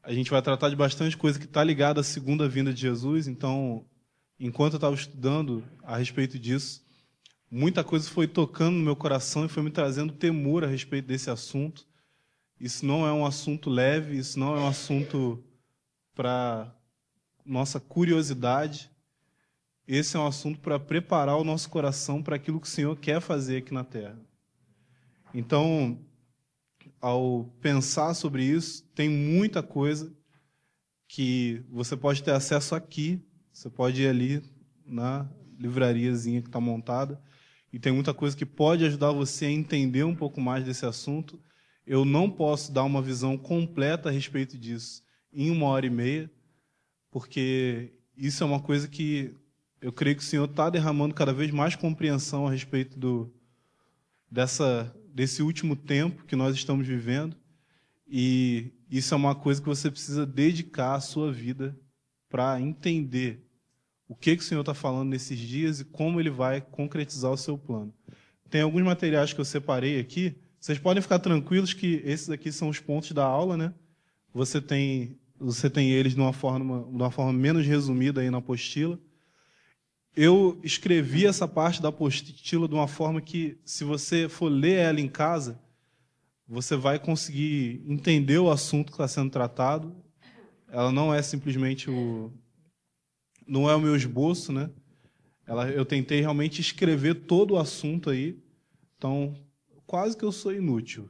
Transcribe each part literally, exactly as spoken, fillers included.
a gente vai tratar de bastante coisa que está ligada à segunda vinda de Jesus. Então, enquanto eu estava estudando a respeito disso, muita coisa foi tocando no meu coração e foi me trazendo temor a respeito desse assunto. Isso não é um assunto leve, isso não é um assunto para nossa curiosidade. Esse é um assunto para preparar o nosso coração para aquilo que o Senhor quer fazer aqui na Terra. Então, ao pensar sobre isso, tem muita coisa que você pode ter acesso aqui, você pode ir ali na livrariazinha que está montada, e tem muita coisa que pode ajudar você a entender um pouco mais desse assunto. Eu não posso dar uma visão completa a respeito disso em uma hora e meia, porque isso é uma coisa que eu creio que o Senhor está derramando cada vez mais compreensão a respeito do, dessa, desse último tempo que nós estamos vivendo. E isso é uma coisa que você precisa dedicar a sua vida para entender o que, que o Senhor está falando nesses dias e como Ele vai concretizar o seu plano. Tem alguns materiais que eu separei aqui. Vocês podem ficar tranquilos que esses aqui são os pontos da aula, né? Você tem, você tem eles de uma forma, de uma forma menos resumida aí na apostila. Eu escrevi essa parte da apostila de uma forma que, se você for ler ela em casa, você vai conseguir entender o assunto que está sendo tratado. Ela não é simplesmente o... não é o meu esboço, né? Ela, eu tentei realmente escrever todo o assunto aí. Então, quase que eu sou inútil.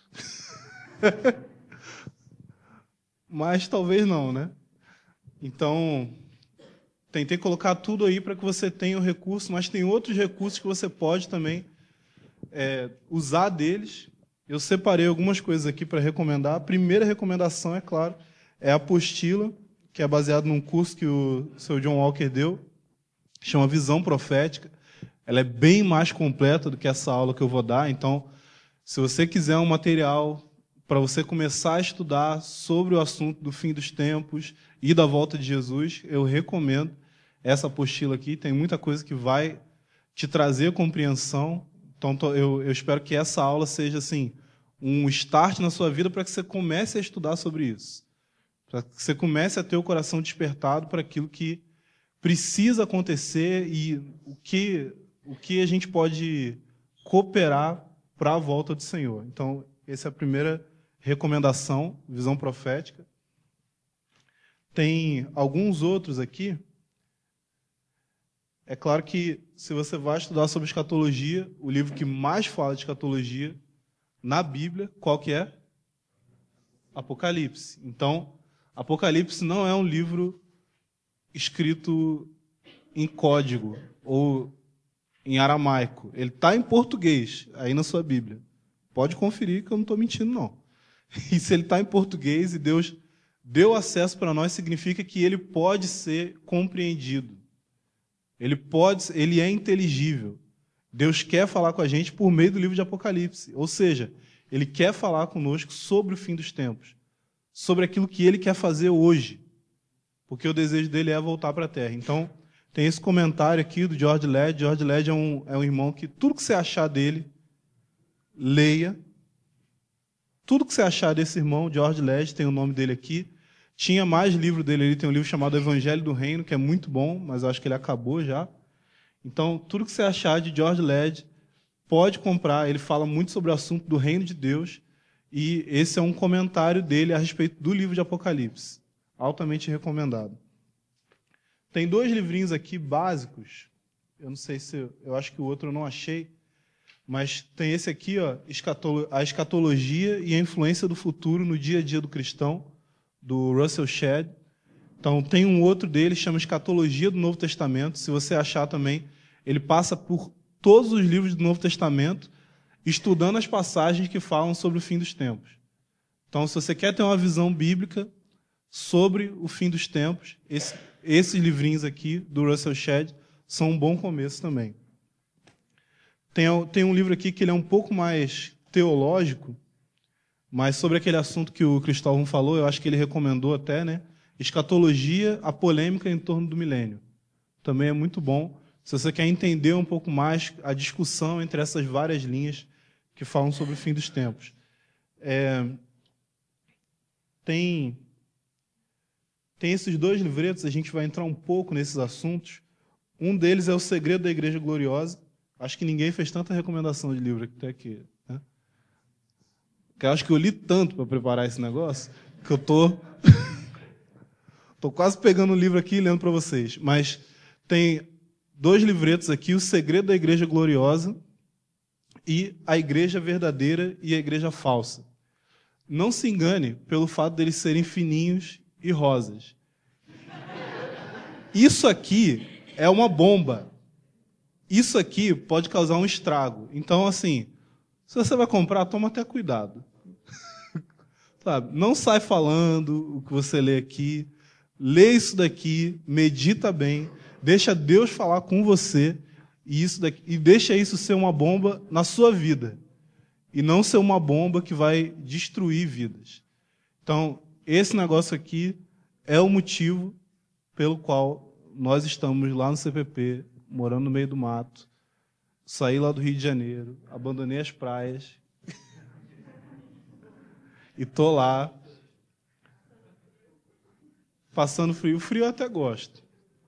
Mas talvez não, né? Então, tentei colocar tudo aí para que você tenha o recurso, mas tem outros recursos que você pode também é, usar deles. Eu separei algumas coisas aqui para recomendar. A primeira recomendação, é claro, é a apostila, que é baseada num curso que o seu John Walker deu, que chama Visão Profética. Ela é bem mais completa do que essa aula que eu vou dar. Então, se você quiser um material para você começar a estudar sobre o assunto do fim dos tempos e da volta de Jesus, eu recomendo essa apostila aqui. Tem muita coisa que vai te trazer compreensão. Então, eu, eu espero que essa aula seja assim, um start na sua vida para que você comece a estudar sobre isso. Para que você comece a ter o coração despertado para aquilo que precisa acontecer e o que, o que a gente pode cooperar para a volta do Senhor. Então, essa é a primeira recomendação, visão profética. Tem alguns outros aqui. É claro que, se você vai estudar sobre escatologia, o livro que mais fala de escatologia na Bíblia, qual que é? Apocalipse. Então, Apocalipse não é um livro escrito em código ou em aramaico. Ele está em português, aí na sua Bíblia. Pode conferir que eu não estou mentindo, não. E se ele está em português e Deus deu acesso para nós, significa que ele pode ser compreendido. Ele pode, ele é inteligível. Deus quer falar com a gente por meio do livro de Apocalipse. Ou seja, Ele quer falar conosco sobre o fim dos tempos, sobre aquilo que Ele quer fazer hoje, porque o desejo dele é voltar para a Terra. Então, tem esse comentário aqui do George Led. George Led é um, é um irmão que tudo que você achar dele, leia. Tudo que você achar desse irmão, George Led, tem o nome dele aqui. Tinha mais livro dele, ele tem um livro chamado Evangelho do Reino, que é muito bom, mas eu acho que ele acabou já. Então, tudo que você achar de George Led, pode comprar. Ele fala muito sobre o assunto do reino de Deus, e esse é um comentário dele a respeito do livro de Apocalipse. Altamente recomendado. Tem dois livrinhos aqui básicos. Eu não sei se... Eu acho que o outro eu não achei. Mas tem esse aqui, ó, A Escatologia e a Influência do Futuro no Dia a Dia do Cristão, do Russell Shedd. Então, tem um outro dele, chama Escatologia do Novo Testamento. Se você achar também, ele passa por todos os livros do Novo Testamento, estudando as passagens que falam sobre o fim dos tempos. Então, se você quer ter uma visão bíblica sobre o fim dos tempos, esse, esses livrinhos aqui, do Russell Shedd, são um bom começo também. Tem, tem um livro aqui que ele é um pouco mais teológico, mas sobre aquele assunto que o Cristóvão falou, eu acho que ele recomendou até, né? Escatologia, a polêmica em torno do milênio. Também é muito bom, se você quer entender um pouco mais a discussão entre essas várias linhas que falam sobre o fim dos tempos. É, tem tem esses dois livretos, a gente vai entrar um pouco nesses assuntos. Um deles é O Segredo da Igreja Gloriosa. Acho que ninguém fez tanta recomendação de livro até aqui. Né? Porque eu acho que eu li tanto para preparar esse negócio que eu tô, tô quase pegando o livro aqui e lendo para vocês. Mas tem dois livretos aqui, O Segredo da Igreja Gloriosa e A Igreja Verdadeira e a Igreja Falsa. Não se engane pelo fato deles serem fininhos e rosas. Isso aqui é uma bomba. Isso aqui pode causar um estrago. Então, assim, se você vai comprar, toma até cuidado. Sabe? Não sai falando o que você lê aqui. Lê isso daqui, medita bem, deixa Deus falar com você e, isso daqui, e deixa isso ser uma bomba na sua vida. E não ser uma bomba que vai destruir vidas. Então, esse negócio aqui é o motivo pelo qual nós estamos lá no C P P, morando no meio do mato, saí lá do Rio de Janeiro, abandonei as praias e tô lá passando frio. O frio eu até gosto.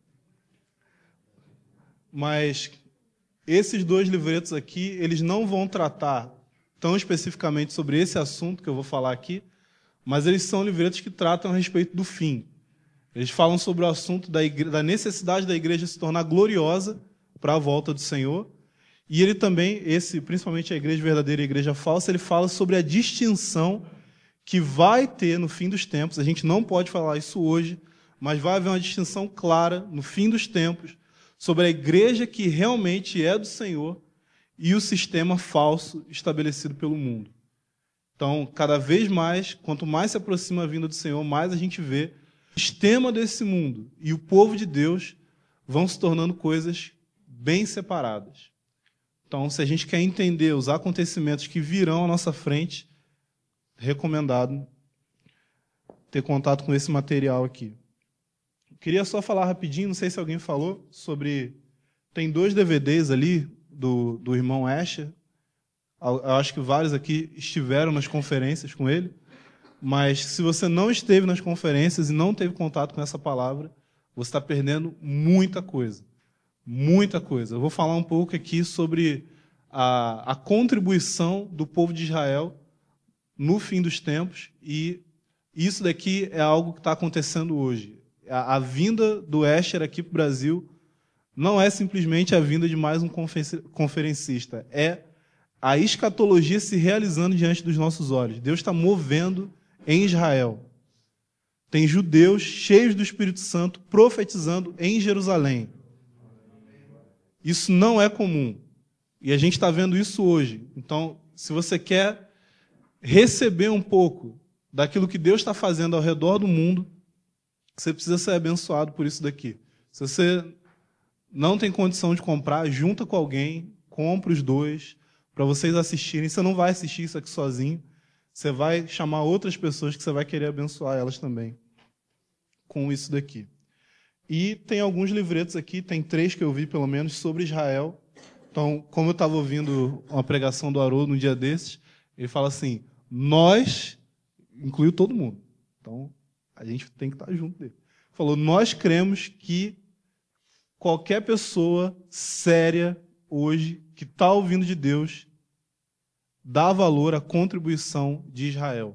Mas esses dois livretos aqui, eles não vão tratar tão especificamente sobre esse assunto que eu vou falar aqui, mas eles são livretos que tratam a respeito do fim. Eles falam sobre o assunto da, igre... da necessidade da igreja se tornar gloriosa para a volta do Senhor. E ele também, esse, principalmente a igreja verdadeira e a igreja falsa, ele fala sobre a distinção que vai ter no fim dos tempos. A gente não pode falar isso hoje, mas vai haver uma distinção clara no fim dos tempos sobre a igreja que realmente é do Senhor e o sistema falso estabelecido pelo mundo. Então, cada vez mais, quanto mais se aproxima a vinda do Senhor, mais a gente vê o sistema desse mundo e o povo de Deus vão se tornando coisas bem separadas. Então, se a gente quer entender os acontecimentos que virão à nossa frente, recomendado ter contato com esse material aqui. Queria só falar rapidinho, não sei se alguém falou, sobre... Tem dois D V Ds ali, do, do irmão Asher. Eu acho que vários aqui estiveram nas conferências com ele. Mas se você não esteve nas conferências e não teve contato com essa palavra, você está perdendo muita coisa. Muita coisa. Eu vou falar um pouco aqui sobre a, a contribuição do povo de Israel no fim dos tempos, e isso daqui é algo que está acontecendo hoje. A, a vinda do Asher aqui para o Brasil não é simplesmente a vinda de mais um conferencista, é a escatologia se realizando diante dos nossos olhos. Deus está movendo em Israel. Tem judeus cheios do Espírito Santo profetizando em Jerusalém. Isso não é comum. E a gente está vendo isso hoje. Então, se você quer receber um pouco daquilo que Deus está fazendo ao redor do mundo, você precisa ser abençoado por isso daqui. Se você não tem condição de comprar, junta com alguém, compra os dois, para vocês assistirem. Você não vai assistir isso aqui sozinho. Você vai chamar outras pessoas que você vai querer abençoar elas também com isso daqui. E tem alguns livretos aqui, tem três que eu vi, pelo menos, sobre Israel. Então, como eu estava ouvindo uma pregação do Haroldo no dia desses, ele fala assim, nós, incluiu todo mundo. Então, a gente tem que estar junto dele. Falou, nós cremos que qualquer pessoa séria hoje, que está ouvindo de Deus, dá valor à contribuição de Israel.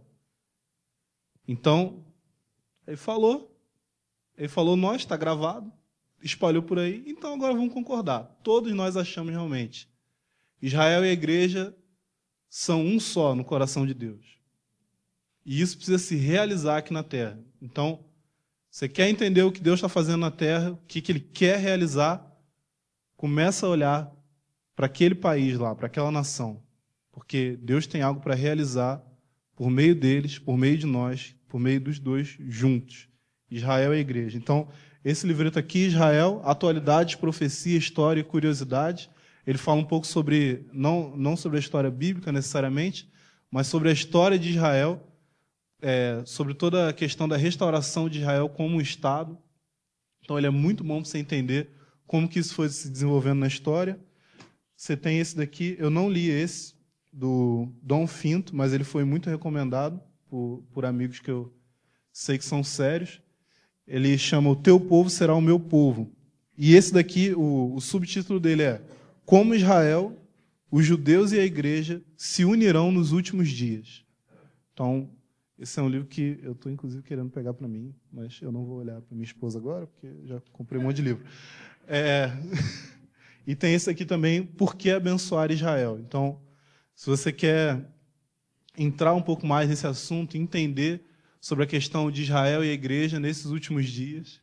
Então, ele falou, ele falou, nós, está gravado, espalhou por aí, então agora vamos concordar. Todos nós achamos realmente. Israel e a igreja são um só no coração de Deus. E isso precisa se realizar aqui na Terra. Então, você quer entender o que Deus está fazendo na Terra, o que, que Ele quer realizar, começa a olhar para aquele país lá, para aquela nação. Porque Deus tem algo para realizar por meio deles, por meio de nós, por meio dos dois juntos. Israel e a igreja. Então, esse livreto aqui, Israel, atualidades, profecia, história e curiosidade. Ele fala um pouco sobre, não, não sobre a história bíblica necessariamente, mas sobre a história de Israel, é, sobre toda a questão da restauração de Israel como um Estado. Então, ele é muito bom para você entender como que isso foi se desenvolvendo na história. Você tem esse daqui, eu não li esse, do Dom Finto, mas ele foi muito recomendado por, por amigos que eu sei que são sérios. ele chama O Teu Povo Será o Meu Povo. E esse daqui, o, o subtítulo dele é Como Israel, os judeus e a igreja se unirão nos últimos dias. Então, esse é um livro que eu estou, inclusive, querendo pegar para mim, mas eu não vou olhar para minha esposa agora, porque já comprei um monte de livro. É... e tem esse aqui também, Por que Abençoar Israel? Então, se você quer entrar um pouco mais nesse assunto, entender sobre a questão de Israel e a igreja nesses últimos dias,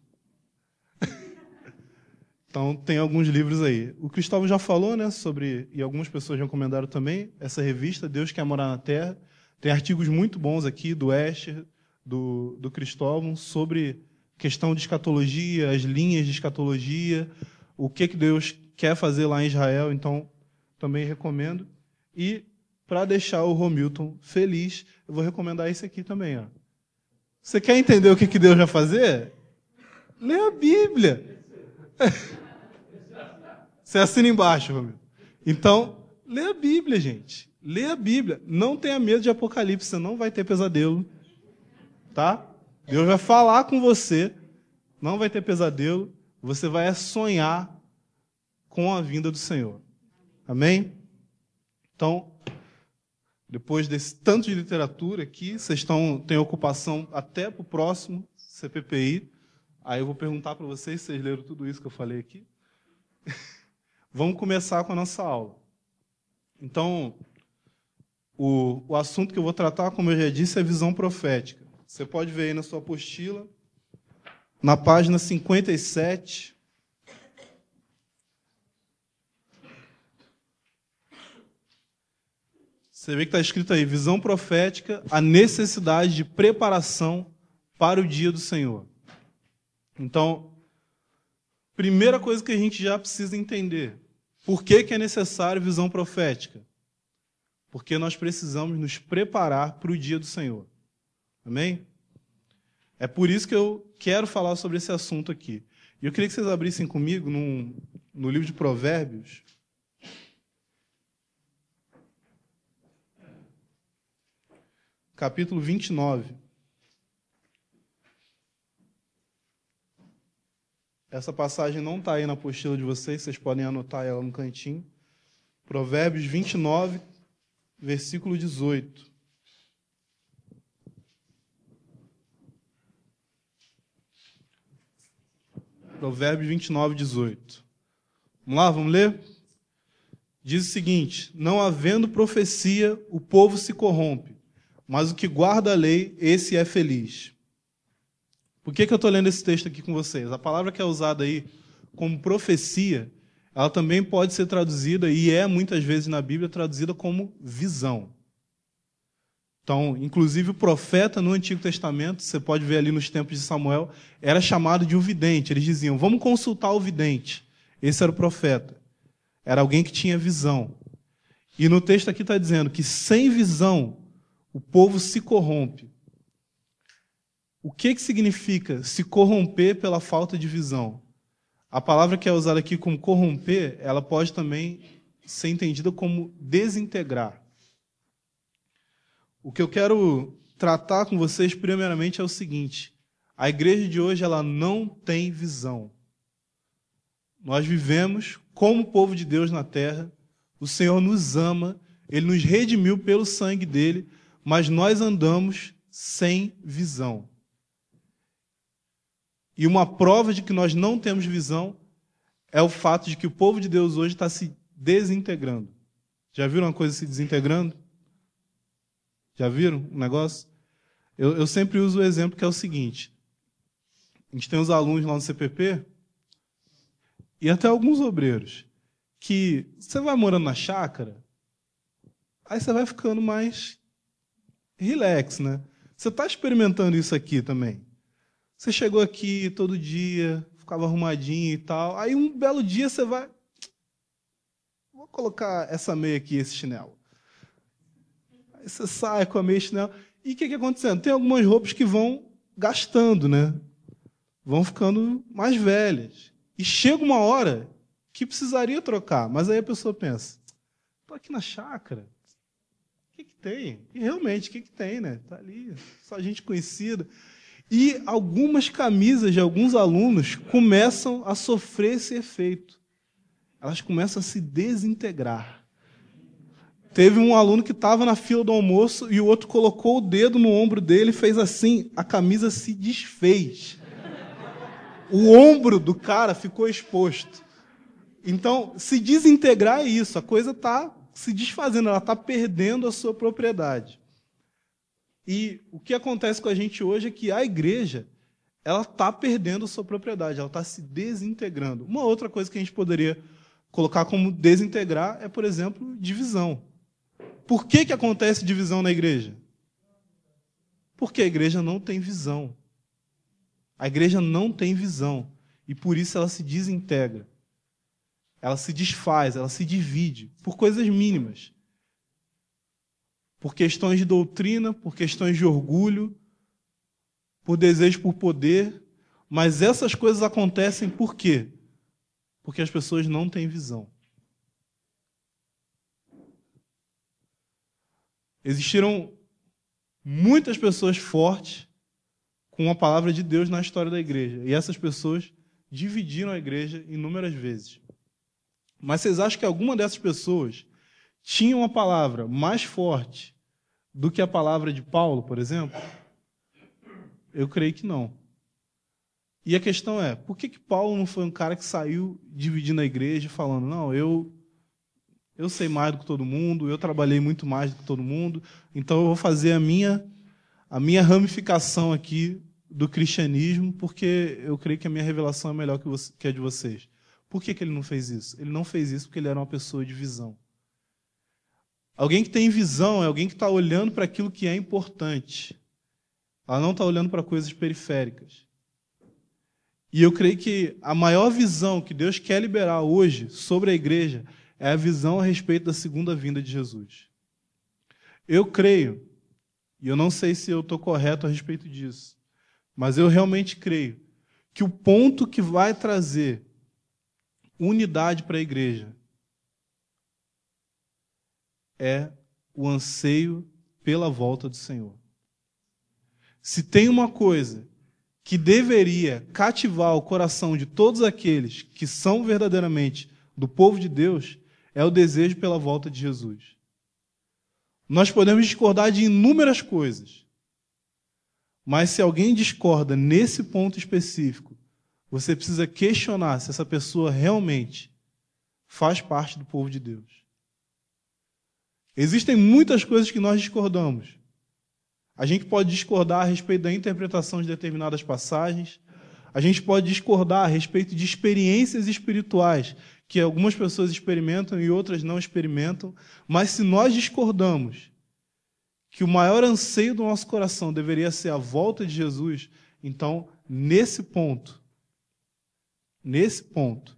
então tem alguns livros aí. O Cristóvão já falou, né, sobre, e algumas pessoas já recomendaram também, essa revista, Deus Quer Morar na Terra. Tem artigos muito bons aqui, do Escher, do, do Cristóvão, sobre questão de escatologia, as linhas de escatologia, o que, que Deus quer fazer lá em Israel, então também recomendo. E, para deixar o Romilton feliz, eu vou recomendar esse aqui também. Ó. Você quer entender o que, que Deus vai fazer? Lê a Bíblia. Você assina embaixo, Romilton. Então, lê a Bíblia, gente. Lê a Bíblia. Não tenha medo de Apocalipse, você não vai ter pesadelo. Tá? Deus vai falar com você, não vai ter pesadelo, você vai sonhar com a vinda do Senhor. Amém? Então, depois desse tanto de literatura aqui, vocês estão, têm ocupação até para o próximo C P P I. Aí eu vou perguntar para vocês se vocês leram tudo isso que eu falei aqui. Vamos começar com a nossa aula. Então, o, o assunto que eu vou tratar, como eu já disse, é visão profética. Você pode ver aí na sua apostila, na página cinquenta e sete. Você vê que está escrito aí, visão profética, a necessidade de preparação para o dia do Senhor. Então, primeira coisa que a gente já precisa entender, por que, que é necessário visão profética? Porque nós precisamos nos preparar para o dia do Senhor. Amém? É por isso que eu quero falar sobre esse assunto aqui. E eu queria que vocês abrissem comigo num, no livro de Provérbios. Capítulo vinte e nove. Essa passagem não está aí na apostila de vocês, vocês podem anotar ela no cantinho. Provérbios vinte e nove, versículo dezoito. Provérbios vinte e nove, dezoito. Vamos lá, vamos ler? Diz o seguinte: não havendo profecia, o povo se corrompe, mas o que guarda a lei, esse é feliz. Por que, que eu estou lendo esse texto aqui com vocês? A palavra que é usada aí como profecia, ela também pode ser traduzida, e é muitas vezes na Bíblia traduzida como visão. Então, inclusive o profeta no Antigo Testamento, você pode ver ali nos tempos de Samuel, era chamado de um vidente. Eles diziam, vamos consultar o vidente. Esse era o profeta. Era alguém que tinha visão. E no texto aqui está dizendo que sem visão o povo se corrompe. O que, que significa se corromper pela falta de visão? A palavra que é usada aqui como corromper, ela pode também ser entendida como desintegrar. O que eu quero tratar com vocês, primeiramente, é o seguinte. A igreja de hoje ela não tem visão. Nós vivemos como povo de Deus na terra. O Senhor nos ama. Ele nos redimiu pelo sangue dele. Mas nós andamos sem visão. E uma prova de que nós não temos visão é o fato de que o povo de Deus hoje está se desintegrando. Já viram uma coisa se desintegrando? Já viram um negócio? Eu, eu sempre uso o exemplo que é o seguinte. A gente tem os alunos lá no C P P e até alguns obreiros que você vai morando na chácara, aí você vai ficando mais relax, né? Você está experimentando isso aqui também. Você chegou aqui todo dia, ficava arrumadinho e tal, aí um belo dia você vai... Vou colocar essa meia aqui, esse chinelo. Aí você sai com a meia chinelo. E o que está acontecendo? Tem algumas roupas que vão gastando, né? Vão ficando mais velhas. E chega uma hora que precisaria trocar. Mas aí a pessoa pensa, estou aqui na chácara, o que, que tem? E realmente, o que, que tem, né? Está ali, só gente conhecida. E algumas camisas de alguns alunos começam a sofrer esse efeito. Elas começam a se desintegrar. Teve um aluno que estava na fila do almoço e o outro colocou o dedo no ombro dele e fez assim, a camisa se desfez. O ombro do cara ficou exposto. Então, se desintegrar é isso, a coisa está se desfazendo, ela está perdendo a sua propriedade. E o que acontece com a gente hoje é que a igreja ela está perdendo a sua propriedade, ela está se desintegrando. Uma outra coisa que a gente poderia colocar como desintegrar é, por exemplo, divisão. Por que que acontece divisão na igreja? Porque a igreja não tem visão. A igreja não tem visão. E por isso ela se desintegra. Ela se desfaz, ela se divide por coisas mínimas. Por questões de doutrina, por questões de orgulho, por desejo por poder. Mas essas coisas acontecem por quê? Porque as pessoas não têm visão. Existiram muitas pessoas fortes com a palavra de Deus na história da igreja. E essas pessoas dividiram a igreja inúmeras vezes. Mas vocês acham que alguma dessas pessoas tinha uma palavra mais forte do que a palavra de Paulo, por exemplo? Eu creio que não. E a questão é, por que que Paulo não foi um cara que saiu dividindo a igreja, falando, não, eu, eu sei mais do que todo mundo, eu trabalhei muito mais do que todo mundo, então eu vou fazer a minha, a minha ramificação aqui do cristianismo, porque eu creio que a minha revelação é melhor que, você, que a de vocês. Por que que ele não fez isso? Ele não fez isso porque ele era uma pessoa de visão. Alguém que tem visão é alguém que está olhando para aquilo que é importante. Ela não está olhando para coisas periféricas. E eu creio que a maior visão que Deus quer liberar hoje sobre a igreja é a visão a respeito da segunda vinda de Jesus. Eu creio, e eu não sei se eu estou correto a respeito disso, mas eu realmente creio que o ponto que vai trazer unidade para a igreja é o anseio pela volta do Senhor. Se tem uma coisa que deveria cativar o coração de todos aqueles que são verdadeiramente do povo de Deus, é o desejo pela volta de Jesus. Nós podemos discordar de inúmeras coisas, mas se alguém discorda nesse ponto específico, você precisa questionar se essa pessoa realmente faz parte do povo de Deus. Existem muitas coisas que nós discordamos. A gente pode discordar a respeito da interpretação de determinadas passagens. A gente pode discordar a respeito de experiências espirituais que algumas pessoas experimentam e outras não experimentam. Mas se nós discordamos que o maior anseio do nosso coração deveria ser a volta de Jesus, então, nesse ponto, nesse ponto,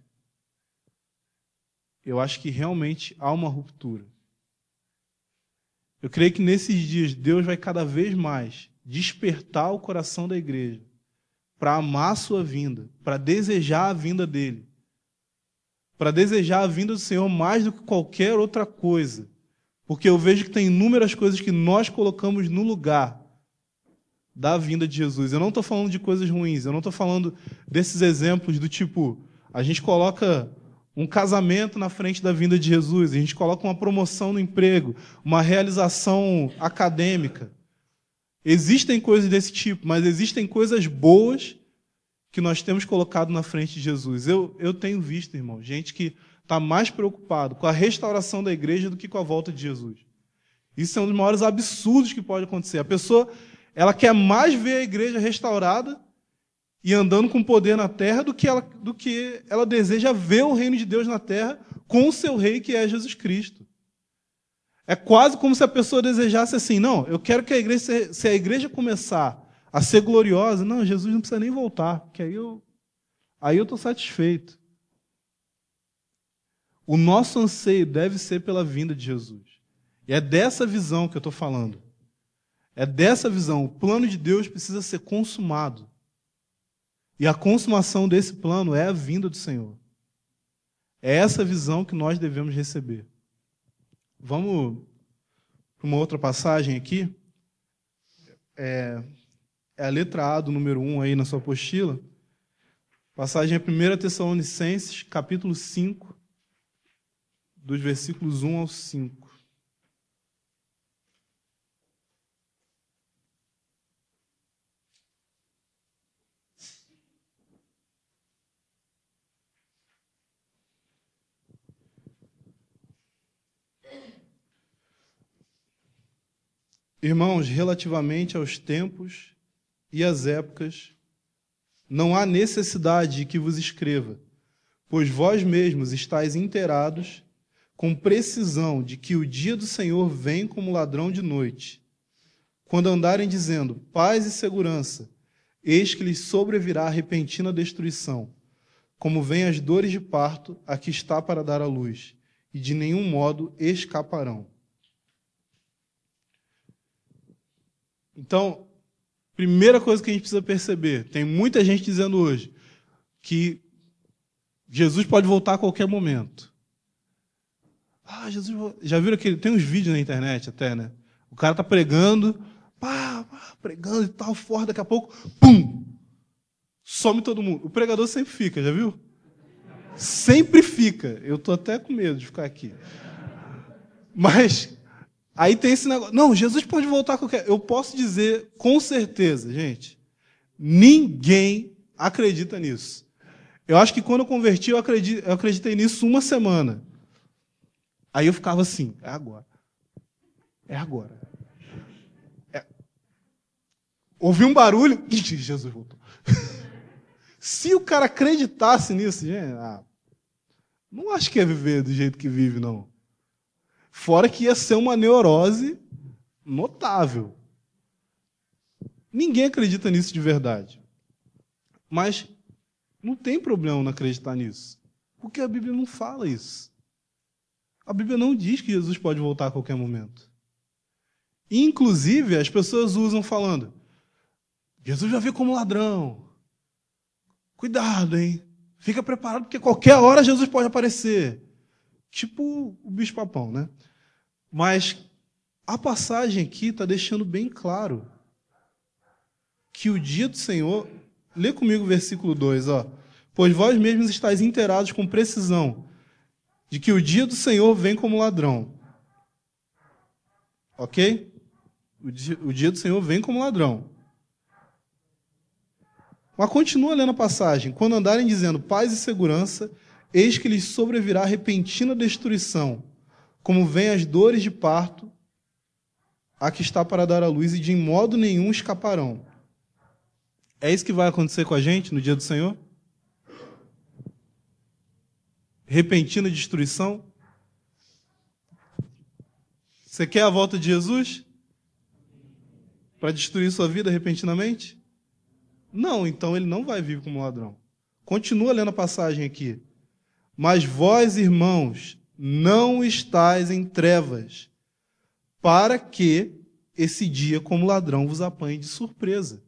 eu acho que realmente há uma ruptura. Eu creio que nesses dias Deus vai cada vez mais despertar o coração da igreja para amar a sua vinda, para desejar a vinda dele, para desejar a vinda do Senhor mais do que qualquer outra coisa. Porque eu vejo que tem inúmeras coisas que nós colocamos no lugar da vinda de Jesus. Eu não estou falando de coisas ruins, eu não estou falando desses exemplos do tipo, a gente coloca um casamento na frente da vinda de Jesus, a gente coloca uma promoção no emprego, uma realização acadêmica. Existem coisas desse tipo, mas existem coisas boas que nós temos colocado na frente de Jesus. Eu, eu tenho visto, irmão, gente que está mais preocupado com a restauração da igreja do que com a volta de Jesus. Isso é um dos maiores absurdos que pode acontecer. A pessoa ela quer mais ver a igreja restaurada e andando com poder na terra do que, ela, do que ela deseja ver o reino de Deus na terra com o seu rei, que é Jesus Cristo. É quase como se a pessoa desejasse assim, não, eu quero que a igreja, se a igreja começar a ser gloriosa, não, Jesus não precisa nem voltar, porque aí eu aí eu estou satisfeito. O nosso anseio deve ser pela vinda de Jesus. E é dessa visão que eu estou falando. É dessa visão. O plano de Deus precisa ser consumado. E a consumação desse plano é a vinda do Senhor. É essa visão que nós devemos receber. Vamos para uma outra passagem aqui. É, é a letra A do número um aí na sua apostila. Passagem é primeira Tessalonicenses, capítulo cinco, dos versículos um ao cinco. Irmãos, relativamente aos tempos e às épocas, não há necessidade de que vos escreva, pois vós mesmos estáis inteirados com precisão de que o dia do Senhor vem como ladrão de noite. Quando andarem dizendo paz e segurança, eis que lhes sobrevirá a repentina destruição, como vêm as dores de parto a que está para dar à luz, e de nenhum modo escaparão. Então, primeira coisa que a gente precisa perceber, tem muita gente dizendo hoje que Jesus pode voltar a qualquer momento. Ah, Jesus, já viram aquele, tem uns vídeos na internet até, né? O cara tá pregando, pá, pá, pregando e tal, forte, daqui a pouco, pum, some todo mundo. O pregador sempre fica, já viu? Sempre fica. Eu tô até com medo de ficar aqui. Mas aí tem esse negócio. Não, Jesus pode voltar a qualquer... Eu posso dizer com certeza, gente, ninguém acredita nisso. Eu acho que quando eu converti, eu, acreditei, eu acreditei nisso uma semana. Aí eu ficava assim, é agora. É agora. É. Ouvi um barulho, ixi, Jesus voltou. Se o cara acreditasse nisso, gente, ah, não acho que ia viver do jeito que vive, não. Fora que ia ser uma neurose notável. Ninguém acredita nisso de verdade. Mas não tem problema não acreditar nisso. Porque a Bíblia não fala isso. A Bíblia não diz que Jesus pode voltar a qualquer momento. Inclusive, as pessoas usam falando, Jesus já veio como ladrão. Cuidado, hein? Fica preparado, porque qualquer hora Jesus pode aparecer. Tipo o bicho-papão, né? Mas a passagem aqui está deixando bem claro que o dia do Senhor... Lê comigo o versículo dois, ó. Pois vós mesmos estáis inteirados com precisão de que o dia do Senhor vem como ladrão. Ok? O dia, o dia do Senhor vem como ladrão. Mas continua lendo a passagem. Quando andarem dizendo paz e segurança, eis que lhes sobrevirá repentina destruição, como vêm as dores de parto, a que está para dar à luz, e de modo nenhum escaparão. É isso que vai acontecer com a gente no dia do Senhor? Repentina destruição? Você quer a volta de Jesus? Para destruir sua vida repentinamente? Não, então ele não vai vir como ladrão. Continua lendo a passagem aqui. Mas vós, irmãos, não estáis em trevas, para que esse dia como ladrão vos apanhe de surpresa.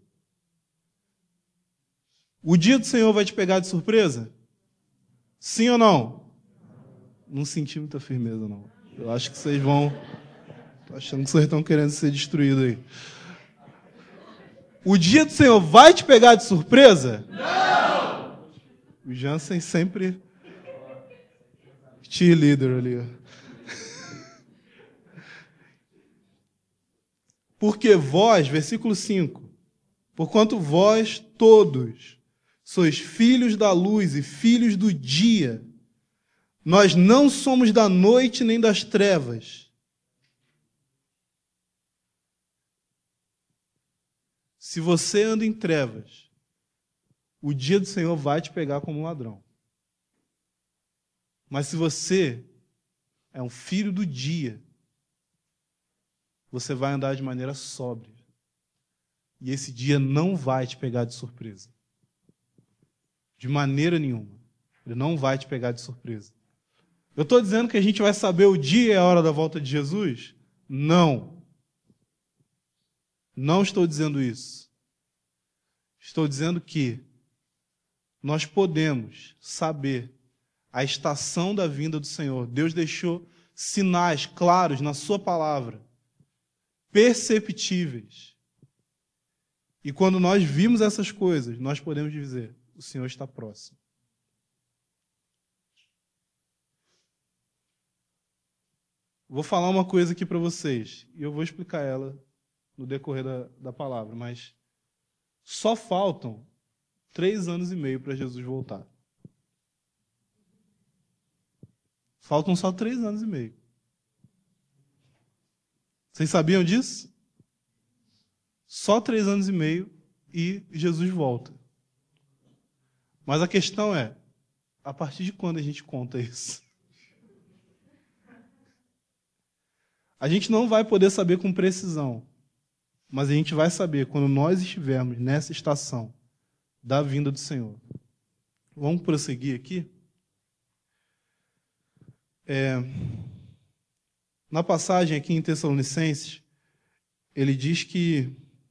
O dia do Senhor vai te pegar de surpresa? Sim ou não? Não senti muita firmeza, não. Eu acho que vocês vão... Estou achando que vocês estão querendo ser destruídos aí. O dia do Senhor vai te pegar de surpresa? Não! O Jansen sempre... cheerleader ali. Porque vós, versículo cinco, porquanto vós todos sois filhos da luz e filhos do dia, nós não somos da noite nem das trevas. Se você anda em trevas, o dia do Senhor vai te pegar como ladrão. Mas se você é um filho do dia, você vai andar de maneira sóbria. E esse dia não vai te pegar de surpresa. De maneira nenhuma. Ele não vai te pegar de surpresa. Eu estou dizendo que a gente vai saber o dia e a hora da volta de Jesus? Não. Não estou dizendo isso. Estou dizendo que nós podemos saber a estação da vinda do Senhor. Deus deixou sinais claros na sua palavra, perceptíveis, E quando nós vimos essas coisas, nós podemos dizer, o Senhor está próximo. Vou falar uma coisa aqui para vocês, e eu vou explicar ela no decorrer da, da palavra, mas só faltam três anos e meio para Jesus voltar. Faltam só três anos e meio. Vocês sabiam disso? Só três anos e meio e Jesus volta. Mas a questão é, a partir de quando a gente conta isso? A gente não vai poder saber com precisão, mas a gente vai saber quando nós estivermos nessa estação da vinda do Senhor. Vamos prosseguir aqui? É, na passagem aqui em Tessalonicenses, ele diz que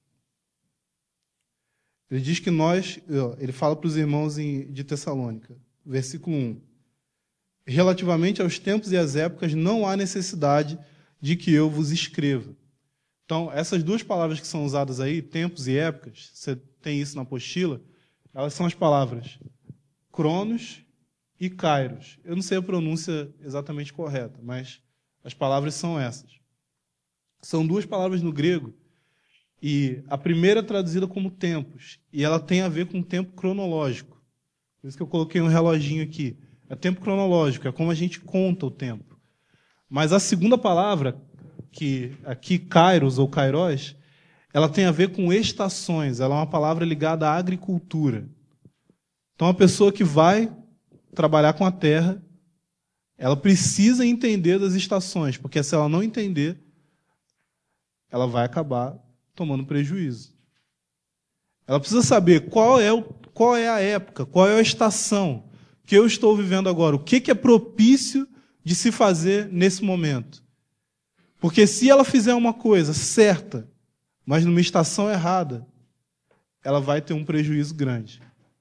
ele diz que nós, ele fala para os irmãos de Tessalônica, versículo um, relativamente aos tempos e às épocas, não há necessidade de que eu vos escreva. Então, essas duas palavras que são usadas aí, tempos e épocas, você tem isso na apostila, elas são as palavras Cronos e Kairos. Eu não sei a pronúncia exatamente correta, mas as palavras são essas. São duas palavras no grego, e a primeira é traduzida como tempos, e ela tem a ver com tempo cronológico. Por isso que eu coloquei um reloginho aqui. É tempo cronológico, é como a gente conta o tempo. Mas a segunda palavra, que aqui Kairos ou Kairos, ela tem a ver com estações, ela é uma palavra ligada à agricultura. Então, a pessoa que vai trabalhar com a terra, ela precisa entender das estações, porque se ela não entender, ela vai acabar tomando prejuízo. Ela precisa saber qual é, o, qual é a época, qual é a estação que eu estou vivendo agora, o que, que é propício de se fazer nesse momento. Porque se ela fizer uma coisa certa, mas numa estação errada, ela vai ter um prejuízo grande.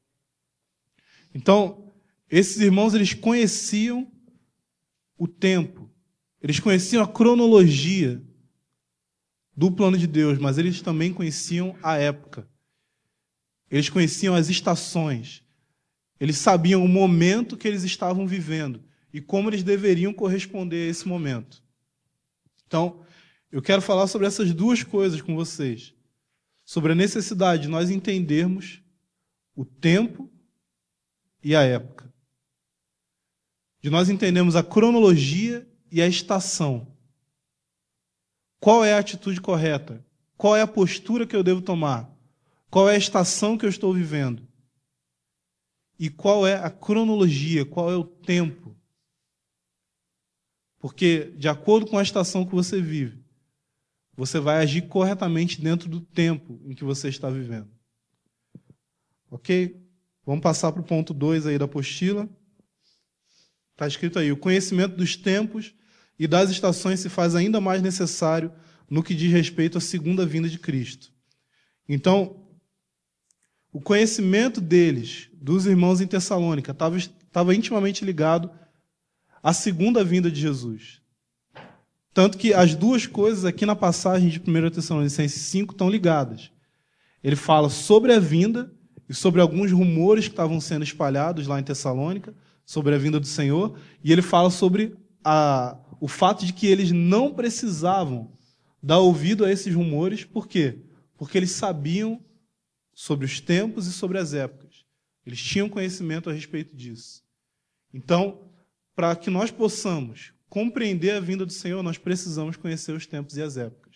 Então, esses irmãos, eles conheciam o tempo, eles conheciam a cronologia do plano de Deus, mas eles também conheciam a época. Eles conheciam as estações. Eles sabiam o momento que eles estavam vivendo e como eles deveriam corresponder a esse momento. Então, eu quero falar sobre essas duas coisas com vocês. Sobre a necessidade de nós entendermos o tempo e a época. De nós entendermos a cronologia e a estação. Qual é a atitude correta? Qual é a postura que eu devo tomar? Qual é a estação que eu estou vivendo? E qual é a cronologia? Qual é o tempo? Porque, de acordo com a estação que você vive, você vai agir corretamente dentro do tempo em que você está vivendo. Ok? Vamos passar para o ponto dois aí da apostila. Está escrito aí, o conhecimento dos tempos e das estações se faz ainda mais necessário no que diz respeito à segunda vinda de Cristo. Então, o conhecimento deles, dos irmãos em Tessalônica, estava, estava intimamente ligado à segunda vinda de Jesus. Tanto que as duas coisas aqui na passagem de primeira Tessalonicenses cinco estão ligadas. Ele fala sobre a vinda e sobre alguns rumores que estavam sendo espalhados lá em Tessalônica, sobre a vinda do Senhor, e ele fala sobre a, o fato de que eles não precisavam dar ouvido a esses rumores. Por quê? Porque eles sabiam sobre os tempos e sobre as épocas. Eles tinham conhecimento a respeito disso. Então, para que nós possamos compreender a vinda do Senhor, nós precisamos conhecer os tempos e as épocas.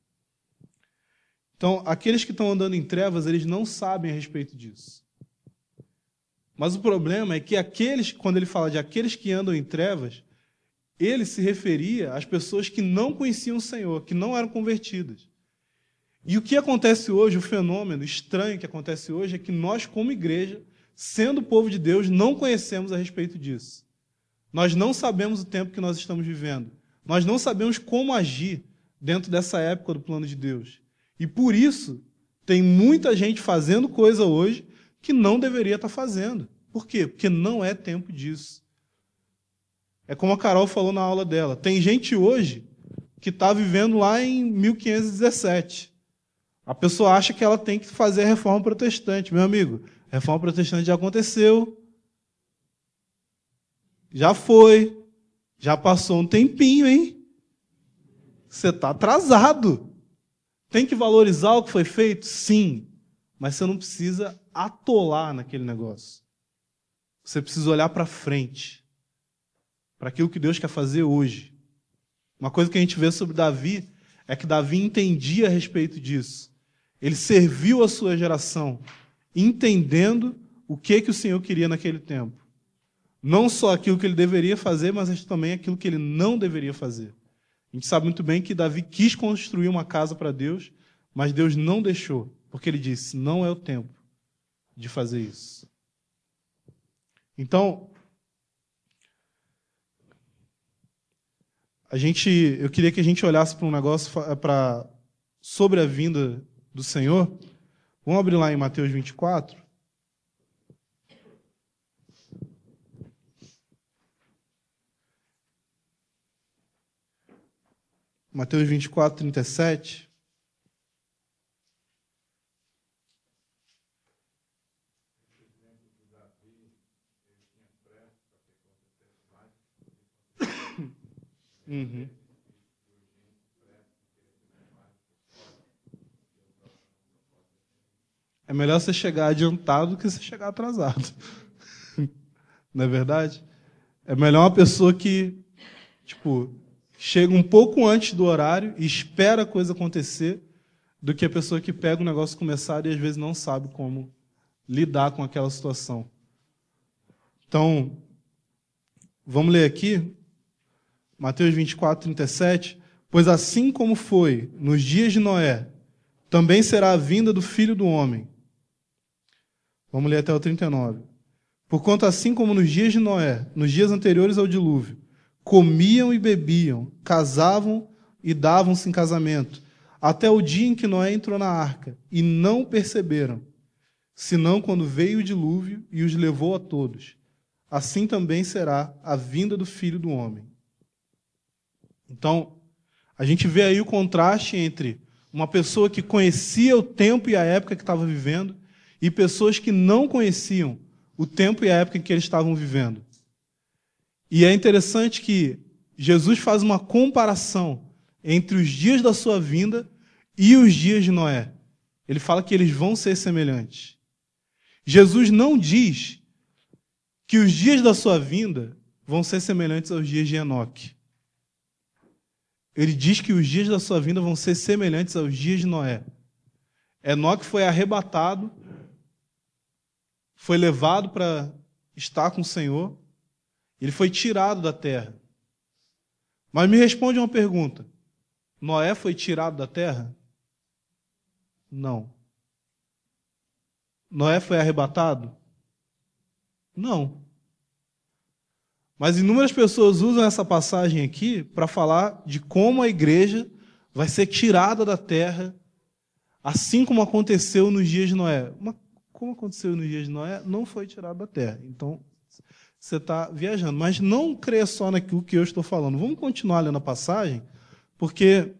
Então, aqueles que estão andando em trevas, eles não sabem a respeito disso. Mas o problema é que aqueles, quando ele fala de aqueles que andam em trevas, ele se referia às pessoas que não conheciam o Senhor, que não eram convertidas. E o que acontece hoje, o fenômeno estranho que acontece hoje, é que nós, como igreja, sendo povo de Deus, não conhecemos a respeito disso. Nós não sabemos o tempo que nós estamos vivendo. Nós não sabemos como agir dentro dessa época do plano de Deus. E por isso, tem muita gente fazendo coisa hoje que não deveria estar fazendo. Por quê? Porque não é tempo disso. É como a Carol falou na aula dela. Tem gente hoje que está vivendo lá em mil quinhentos e dezessete. A pessoa acha que ela tem que fazer a reforma protestante. Meu amigo, a reforma protestante já aconteceu. Já foi. Já passou um tempinho, hein? Você está atrasado. Tem que valorizar o que foi feito? Sim. Mas você não precisa atolar naquele negócio. Você precisa olhar para frente. Para aquilo que Deus quer fazer hoje. Uma coisa que a gente vê sobre Davi é que Davi entendia a respeito disso. Ele serviu a sua geração, entendendo o que, que o Senhor queria naquele tempo. Não só aquilo que ele deveria fazer, mas também aquilo que ele não deveria fazer. A gente sabe muito bem que Davi quis construir uma casa para Deus, mas Deus não deixou, porque ele disse, não é o tempo de fazer isso. Então, a gente, eu queria que a gente olhasse para um negócio pra, sobre a vinda do Senhor. Vamos abrir lá em Mateus vinte e quatro. Mateus vinte e quatro, trinta e sete. Uhum. É melhor você chegar adiantado do que você chegar atrasado. Não é verdade? É melhor uma pessoa que, tipo, chega um pouco antes do horário e espera a coisa acontecer, do que a pessoa que pega o negócio começar e às vezes não sabe como lidar com aquela situação. Então, vamos ler aqui, Mateus vinte e quatro, trinta e sete. Pois assim como foi nos dias de Noé, também será a vinda do Filho do Homem. Vamos ler até o trinta e nove. Porquanto assim como nos dias de Noé, nos dias anteriores ao dilúvio, comiam e bebiam, casavam e davam-se em casamento, até o dia em que Noé entrou na arca, e não perceberam, senão quando veio o dilúvio e os levou a todos. Assim também será a vinda do Filho do Homem. Então, a gente vê aí o contraste entre uma pessoa que conhecia o tempo e a época que estava vivendo e pessoas que não conheciam o tempo e a época em que eles estavam vivendo. E é interessante que Jesus faz uma comparação entre os dias da sua vinda e os dias de Noé. Ele fala que eles vão ser semelhantes. Jesus não diz que os dias da sua vinda vão ser semelhantes aos dias de Enoque. Ele diz que os dias da sua vinda vão ser semelhantes aos dias de Noé. Enoque foi arrebatado, foi levado para estar com o Senhor, ele foi tirado da terra. Mas me responde uma pergunta. Noé foi tirado da terra? Não. Noé foi arrebatado? Não. Mas inúmeras pessoas usam essa passagem aqui para falar de como a igreja vai ser tirada da terra, assim como aconteceu nos dias de Noé. Mas como aconteceu nos dias de Noé, não foi tirado da terra. Então, você está viajando. Mas não creia só naquilo que eu estou falando. Vamos continuar lendo a passagem, porque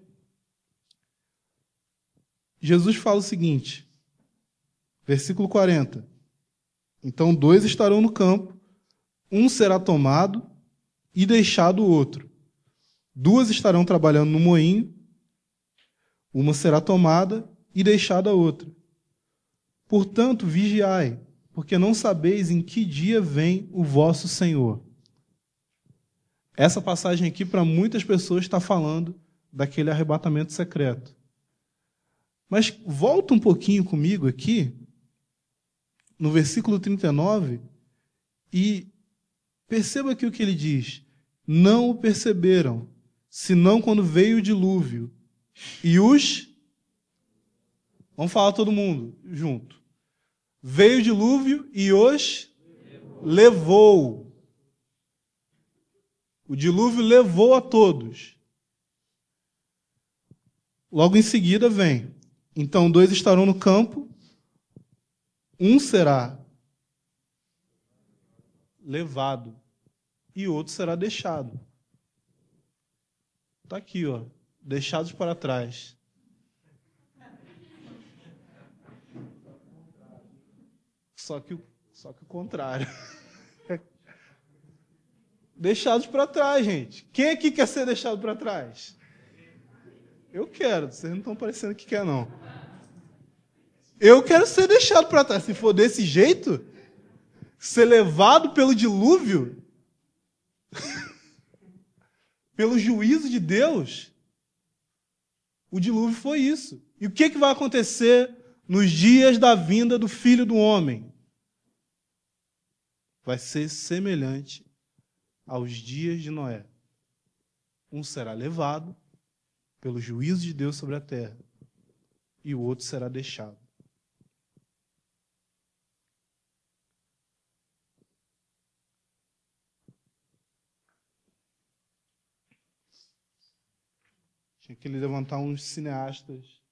Jesus fala o seguinte, versículo quarenta. Então, dois estarão no campo, um será tomado e deixado o outro. Duas estarão trabalhando no moinho, uma será tomada e deixada a outra. Portanto, vigiai, porque não sabeis em que dia vem o vosso Senhor. Essa passagem aqui, para muitas pessoas, está falando daquele arrebatamento secreto. Mas volta um pouquinho comigo aqui, no versículo trinta e nove, e perceba aqui o que ele diz. Não o perceberam, senão quando veio o dilúvio. E os... Vamos falar todo mundo junto. Veio o dilúvio e os levou. levou. O dilúvio levou a todos. Logo em seguida vem. Então dois estarão no campo, um será levado e outro será deixado. Está aqui, ó, deixados para trás. Só que, o- só que o contrário. Deixados para trás, gente. Quem aqui quer ser deixado para trás? Eu quero, vocês não estão parecendo que quer, não. Eu quero ser deixado para trás. Se for desse jeito, ser levado pelo dilúvio, pelo juízo de Deus, o dilúvio foi isso. E o que, que vai acontecer nos dias da vinda do Filho do Homem? Vai ser semelhante aos dias de Noé. Um será levado pelo juízo de Deus sobre a terra, e o outro será deixado. Tinha que levantar uns cineastas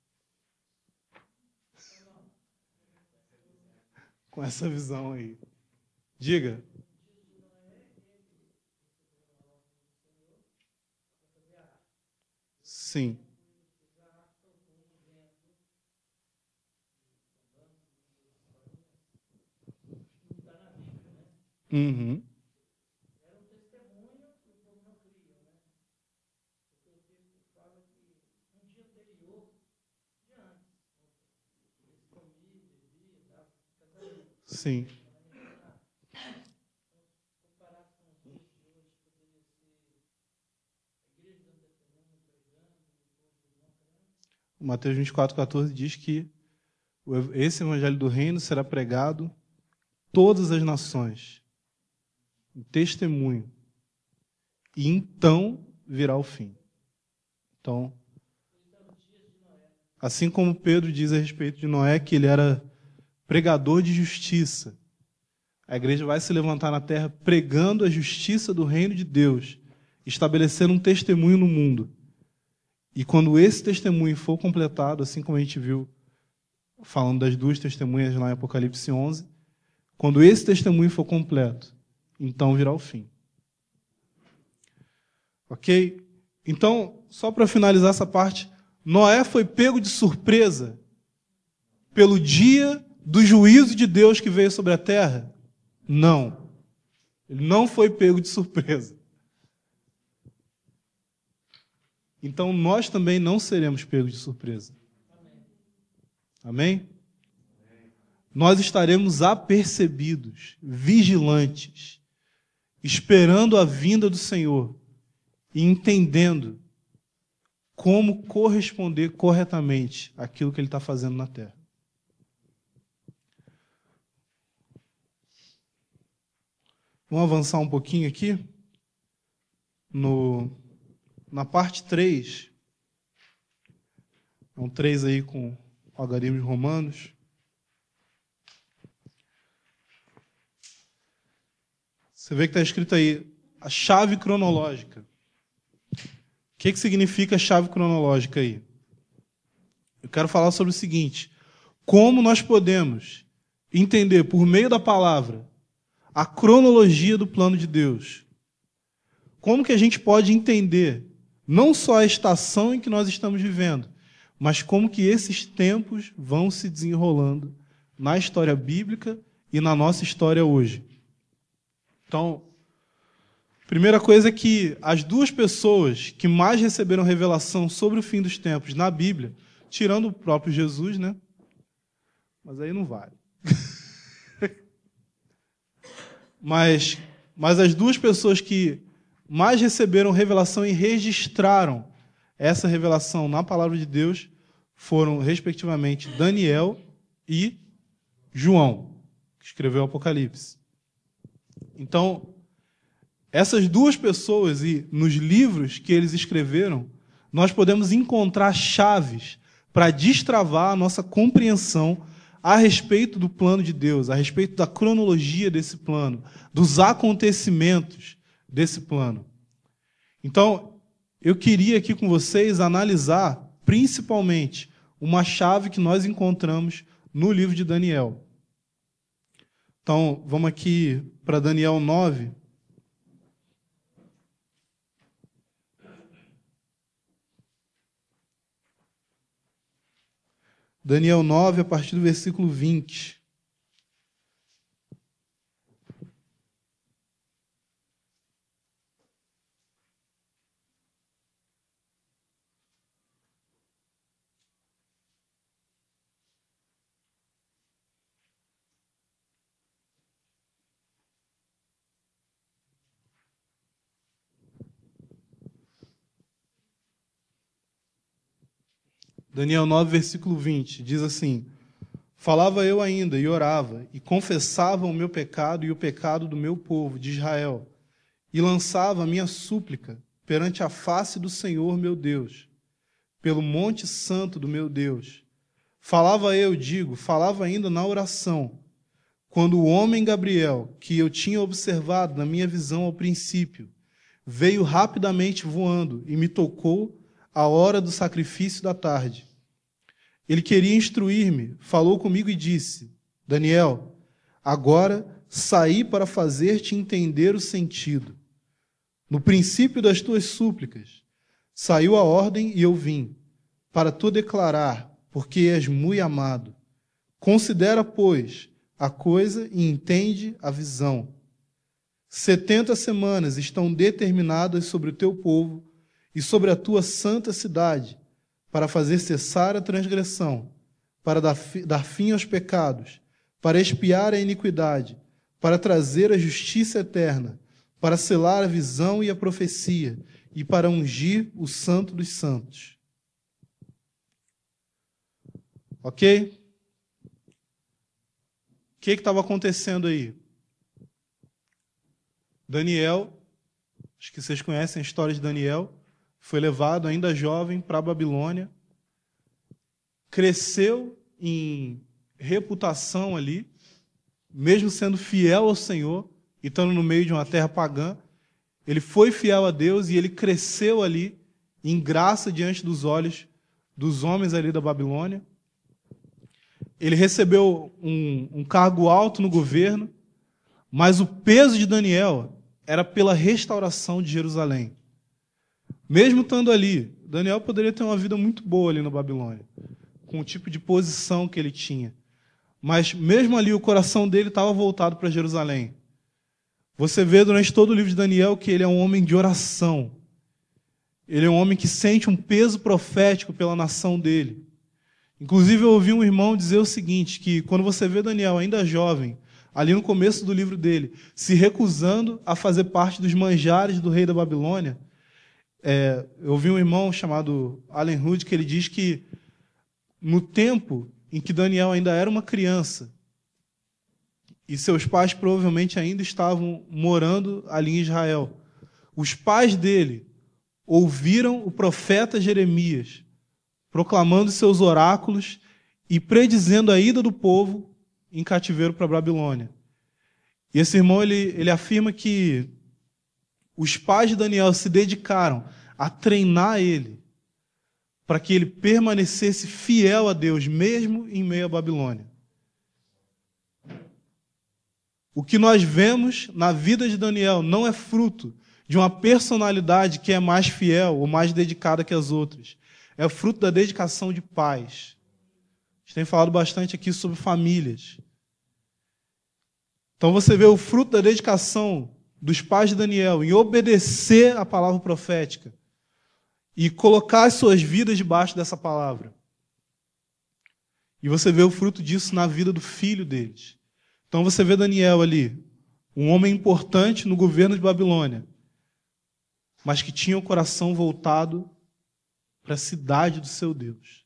com essa visão aí. Diga. Sim. Uhum. Sim. O Mateus vinte e quatro, quatorze diz que esse evangelho do reino será pregado todas as nações, em testemunho, e então virá o fim. Então, assim como Pedro diz a respeito de Noé que ele era pregador de justiça, a igreja vai se levantar na terra pregando a justiça do reino de Deus, estabelecendo um testemunho no mundo. E quando esse testemunho for completado, assim como a gente viu falando das duas testemunhas lá em Apocalipse onze, quando esse testemunho for completo, então virá o fim. Ok? Então, só para finalizar essa parte, Noé foi pego de surpresa pelo dia do juízo de Deus que veio sobre a terra? Não. Ele não foi pego de surpresa. Então, nós também não seremos pegos de surpresa. Amém? Nós estaremos apercebidos, vigilantes, esperando a vinda do Senhor e entendendo como corresponder corretamente àquilo que Ele está fazendo na terra. Vamos avançar um pouquinho aqui? No, na parte três. É um três aí com algarismos romanos. Você vê que está escrito aí, a chave cronológica. O que, que significa a chave cronológica aí? Eu quero falar sobre o seguinte: como nós podemos entender, por meio da palavra, a cronologia do plano de Deus? Como que a gente pode entender não só a estação em que nós estamos vivendo, mas como que esses tempos vão se desenrolando na história bíblica e na nossa história hoje? Então, primeira coisa é que as duas pessoas que mais receberam revelação sobre o fim dos tempos na Bíblia, tirando o próprio Jesus, né? Mas aí não vale. mas, mas as duas pessoas que mais receberam revelação e registraram essa revelação na palavra de Deus foram, respectivamente, Daniel e João, que escreveu o Apocalipse. Então, essas duas pessoas e nos livros que eles escreveram, nós podemos encontrar chaves para destravar a nossa compreensão a respeito do plano de Deus, a respeito da cronologia desse plano, dos acontecimentos desse plano. Então, eu queria aqui com vocês analisar, principalmente, uma chave que nós encontramos no livro de Daniel. Então, vamos aqui para Daniel nove. Daniel nove, a partir do versículo vinte. Daniel nove, versículo vinte, diz assim: falava eu ainda e orava, e confessava o meu pecado e o pecado do meu povo, de Israel, e lançava a minha súplica perante a face do Senhor meu Deus, pelo monte santo do meu Deus. Falava eu, digo, falava ainda na oração, quando o homem Gabriel, que eu tinha observado na minha visão ao princípio, veio rapidamente voando e me tocou à hora do sacrifício da tarde. Ele queria instruir-me, falou comigo e disse: Daniel, agora saí para fazer-te entender o sentido. No princípio das tuas súplicas, saiu a ordem e eu vim, para tu declarar, porque és muito amado. Considera, pois, a coisa e entende a visão. Setenta semanas estão determinadas sobre o teu povo e sobre a tua santa cidade, para fazer cessar a transgressão, para dar, fi, dar fim aos pecados, para expiar a iniquidade, para trazer a justiça eterna, para selar a visão e a profecia, e para ungir o santo dos santos. Ok? O que estava acontecendo aí? Daniel, acho que vocês conhecem a história de Daniel, foi levado ainda jovem para a Babilônia, cresceu em reputação ali, mesmo sendo fiel ao Senhor e estando no meio de uma terra pagã, ele foi fiel a Deus e ele cresceu ali em graça diante dos olhos dos homens ali da Babilônia. Ele recebeu um, um cargo alto no governo, mas o peso de Daniel era pela restauração de Jerusalém. Mesmo estando ali, Daniel poderia ter uma vida muito boa ali na Babilônia, com o tipo de posição que ele tinha. Mas mesmo ali o coração dele estava voltado para Jerusalém. Você vê durante todo o livro de Daniel que ele é um homem de oração. Ele é um homem que sente um peso profético pela nação dele. Inclusive eu ouvi um irmão dizer o seguinte, que quando você vê Daniel ainda jovem, ali no começo do livro dele, se recusando a fazer parte dos manjares do rei da Babilônia, é, eu ouvi um irmão chamado Allen Hood, que ele diz que no tempo em que Daniel ainda era uma criança, e seus pais provavelmente ainda estavam morando ali em Israel, os pais dele ouviram o profeta Jeremias proclamando seus oráculos e predizendo a ida do povo em cativeiro para a Babilônia. E esse irmão ele, ele afirma que os pais de Daniel se dedicaram a treinar ele para que ele permanecesse fiel a Deus, mesmo em meio à Babilônia. O que nós vemos na vida de Daniel não é fruto de uma personalidade que é mais fiel ou mais dedicada que as outras. É fruto da dedicação de pais. A gente tem falado bastante aqui sobre famílias. Então você vê o fruto da dedicação dos pais de Daniel em obedecer à palavra profética e colocar as suas vidas debaixo dessa palavra. E você vê o fruto disso na vida do filho deles. Então você vê Daniel ali, um homem importante no governo de Babilônia, mas que tinha o coração voltado para a cidade do seu Deus.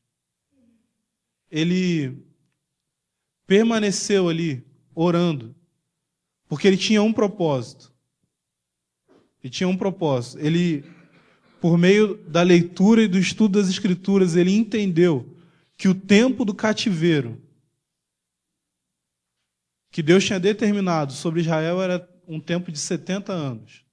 Ele permaneceu ali, orando, porque ele tinha um propósito. Ele tinha um propósito. Ele, por meio da leitura e do estudo das Escrituras, ele entendeu que o tempo do cativeiro que Deus tinha determinado sobre Israel era um tempo de setenta anos.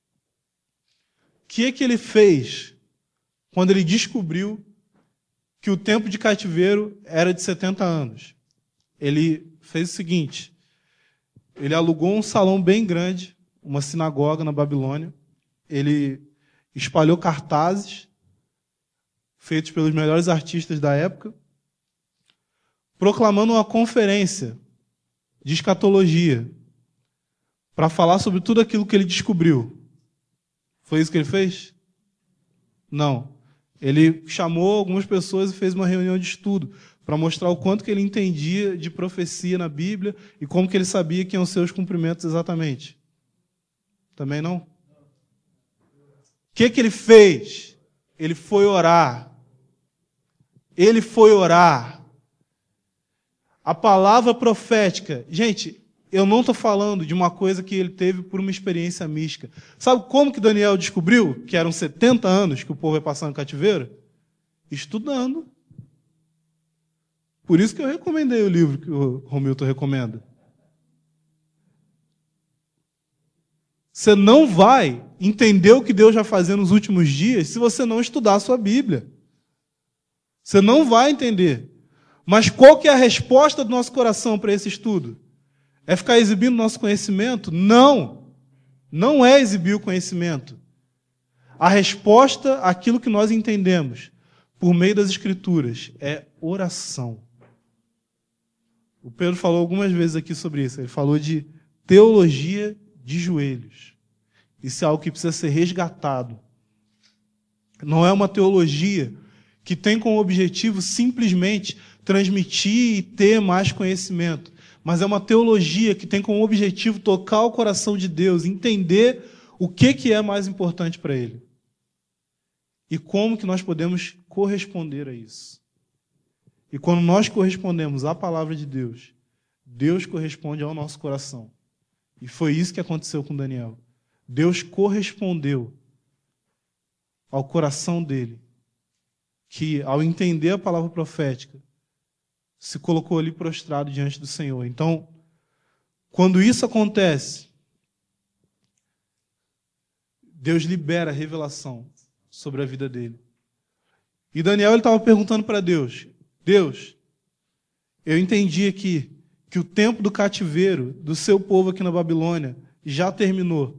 O que é que ele fez quando ele descobriu que o tempo de cativeiro era de setenta anos? Ele fez o seguinte: ele alugou um salão bem grande, uma sinagoga na Babilônia, ele espalhou cartazes feitos pelos melhores artistas da época, proclamando uma conferência de escatologia para falar sobre tudo aquilo que ele descobriu. Foi isso que ele fez? Não. Ele chamou algumas pessoas e fez uma reunião de estudo para mostrar o quanto que ele entendia de profecia na Bíblia e como que ele sabia que iam ser os cumprimentos exatamente. Também não? O que que ele fez? Ele foi orar. Ele foi orar. A palavra profética, gente, eu não estou falando de uma coisa que ele teve por uma experiência mística. Sabe como que Daniel descobriu que eram setenta anos que o povo ia passar no cativeiro? Estudando. Por isso que eu recomendei o livro que o Romilton recomenda. Você não vai entender o que Deus vai fazer nos últimos dias se você não estudar a sua Bíblia. Você não vai entender. Mas qual que é a resposta do nosso coração para esse estudo? É ficar exibindo nosso conhecimento? Não. Não é exibir o conhecimento. A resposta àquilo que nós entendemos por meio das Escrituras é oração. O Pedro falou algumas vezes aqui sobre isso. Ele falou de teologia de joelhos. Isso é algo que precisa ser resgatado. Não é uma teologia que tem como objetivo simplesmente transmitir e ter mais conhecimento, mas é uma teologia que tem como objetivo tocar o coração de Deus, entender o que, que é mais importante para Ele e como que nós podemos corresponder a isso. E quando nós correspondemos à palavra de Deus, Deus corresponde ao nosso coração. E foi isso que aconteceu com Daniel. Deus correspondeu ao coração dele, que, ao entender a palavra profética, se colocou ali prostrado diante do Senhor. Então, quando isso acontece, Deus libera a revelação sobre a vida dele. E Daniel estava perguntando para Deus, Deus, eu entendi aqui que o tempo do cativeiro do seu povo aqui na Babilônia já terminou.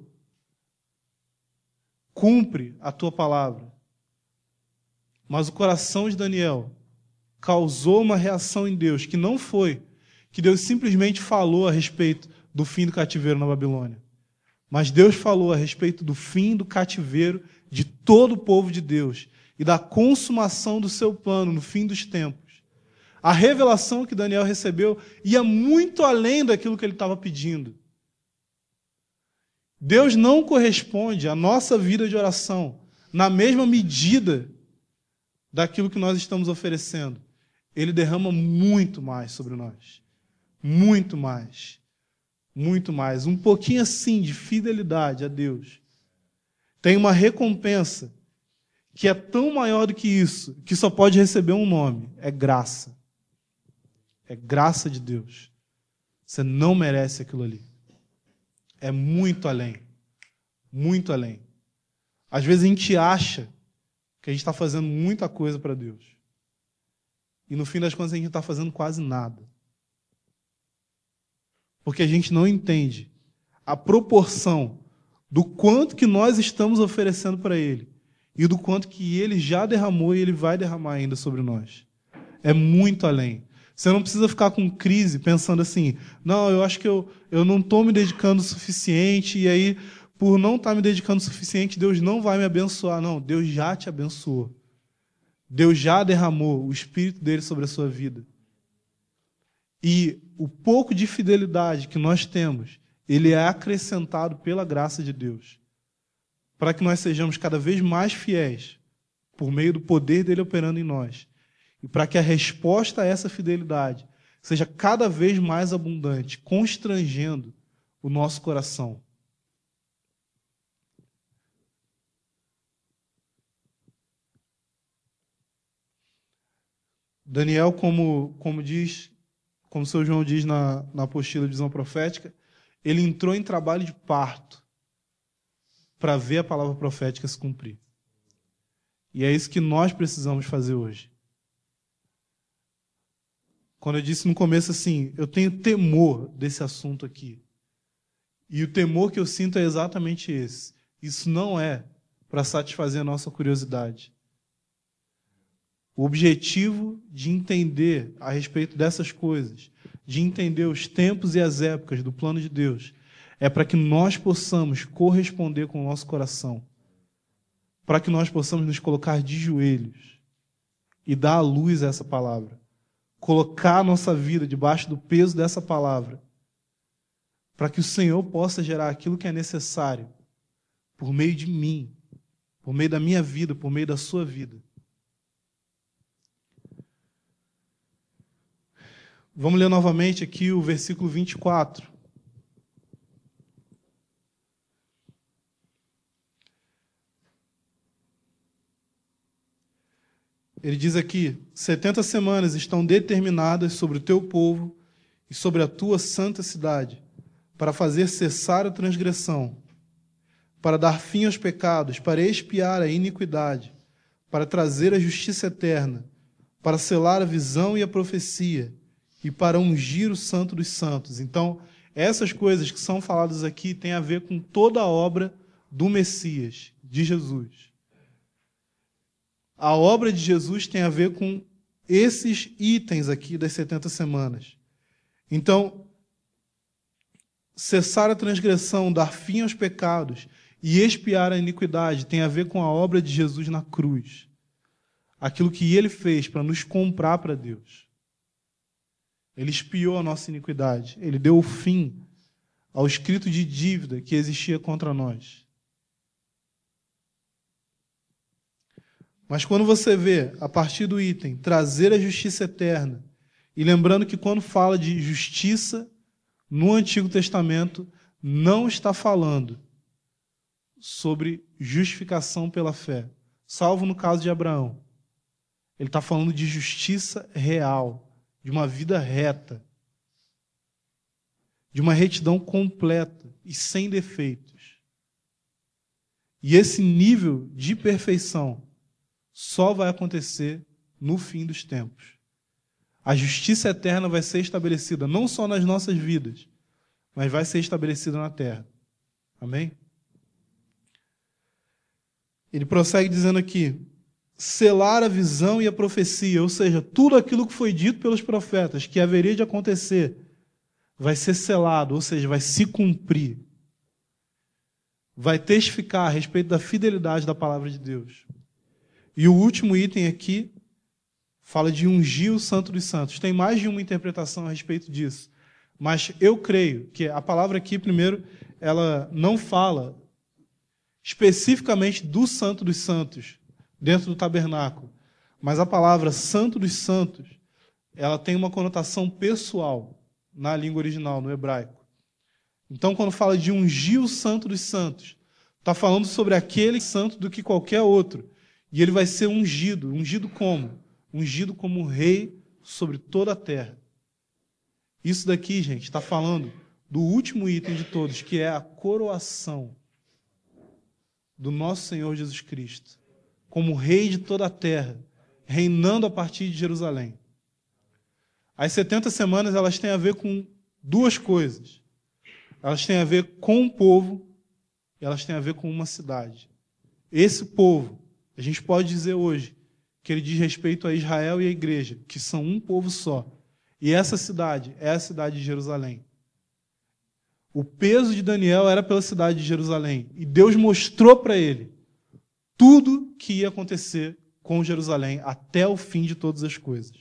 Cumpre a tua palavra. Mas o coração de Daniel causou uma reação em Deus, que não foi que Deus simplesmente falou a respeito do fim do cativeiro na Babilônia. Mas Deus falou a respeito do fim do cativeiro de todo o povo de Deus e da consumação do seu plano no fim dos tempos. A revelação que Daniel recebeu ia muito além daquilo que ele estava pedindo. Deus não corresponde à nossa vida de oração na mesma medida daquilo que nós estamos oferecendo. Ele derrama muito mais sobre nós. Muito mais. Muito mais. Um pouquinho assim de fidelidade a Deus. Tem uma recompensa que é tão maior do que isso, que só pode receber um nome. É graça. É graça de Deus. Você não merece aquilo ali. É muito além. Muito além. Às vezes a gente acha que a gente está fazendo muita coisa para Deus. E no fim das contas a gente não está fazendo quase nada. Porque a gente não entende a proporção do quanto que nós estamos oferecendo para Ele e do quanto que Ele já derramou e Ele vai derramar ainda sobre nós. É muito além. Você não precisa ficar com crise pensando assim, não, eu acho que eu, eu não estou me dedicando o suficiente e aí, por não estar me dedicando o suficiente, Deus não vai me abençoar. Não, Deus já te abençoou. Deus já derramou o Espírito dele sobre a sua vida. E o pouco de fidelidade que nós temos, ele é acrescentado pela graça de Deus, para que nós sejamos cada vez mais fiéis, por meio do poder dele operando em nós. E para que a resposta a essa fidelidade seja cada vez mais abundante, constrangendo o nosso coração. Daniel, como, como diz, como o seu João diz na, na apostila de visão profética, ele entrou em trabalho de parto para ver a palavra profética se cumprir. E é isso que nós precisamos fazer hoje. Quando eu disse no começo assim, eu tenho temor desse assunto aqui. E o temor que eu sinto é exatamente esse. Isso não é para satisfazer a nossa curiosidade. O objetivo de entender a respeito dessas coisas, de entender os tempos e as épocas do plano de Deus, é para que nós possamos corresponder com o nosso coração, para que nós possamos nos colocar de joelhos e dar à luz a essa palavra, colocar a nossa vida debaixo do peso dessa palavra, para que o Senhor possa gerar aquilo que é necessário por meio de mim, por meio da minha vida, por meio da sua vida. Vamos ler novamente aqui o versículo vinte e quatro. Ele diz aqui: setenta semanas estão determinadas sobre o teu povo e sobre a tua santa cidade, para fazer cessar a transgressão, para dar fim aos pecados, para expiar a iniquidade, para trazer a justiça eterna, para selar a visão e a profecia, e para ungir o santo dos santos. Então, essas coisas que são faladas aqui têm a ver com toda a obra do Messias, de Jesus. A obra de Jesus tem a ver com esses itens aqui das setenta semanas. Então, cessar a transgressão, dar fim aos pecados e expiar a iniquidade tem a ver com a obra de Jesus na cruz. Aquilo que ele fez para nos comprar para Deus. Ele expiou a nossa iniquidade. Ele deu o fim ao escrito de dívida que existia contra nós. Mas quando você vê, a partir do item, trazer a justiça eterna, e lembrando que quando fala de justiça no Antigo Testamento, não está falando sobre justificação pela fé, salvo no caso de Abraão. Ele está falando de justiça real, de uma vida reta, de uma retidão completa e sem defeitos. E esse nível de perfeição só vai acontecer no fim dos tempos. A justiça eterna vai ser estabelecida não só nas nossas vidas, mas vai ser estabelecida na terra. Amém? Ele prossegue dizendo aqui: selar a visão e a profecia, ou seja, tudo aquilo que foi dito pelos profetas que haveria de acontecer, vai ser selado, ou seja, vai se cumprir. Vai testificar a respeito da fidelidade da palavra de Deus. E o último item aqui fala de ungir o Santo dos Santos. Tem mais de uma interpretação a respeito disso. Mas eu creio que a palavra aqui, primeiro, ela não fala especificamente do Santo dos Santos dentro do tabernáculo. Mas a palavra Santo dos Santos, ela tem uma conotação pessoal na língua original, no hebraico. Então, quando fala de ungir o Santo dos Santos, está falando sobre aquele santo do que qualquer outro. E ele vai ser ungido. Ungido como? Ungido como rei sobre toda a terra. Isso daqui, gente, está falando do último item de todos, que é a coroação do nosso Senhor Jesus Cristo, como rei de toda a terra, reinando a partir de Jerusalém. As setenta semanas, elas têm a ver com duas coisas. Elas têm a ver com o povo e elas têm a ver com uma cidade. Esse povo, a gente pode dizer hoje que ele diz respeito a Israel e a igreja, que são um povo só. E essa cidade é a cidade de Jerusalém. O peso de Daniel era pela cidade de Jerusalém. E Deus mostrou para ele tudo que ia acontecer com Jerusalém até o fim de todas as coisas.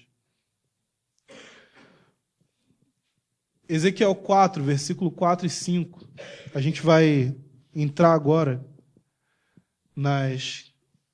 Ezequiel quatro, versículo quatro e cinco. A gente vai entrar agora nas...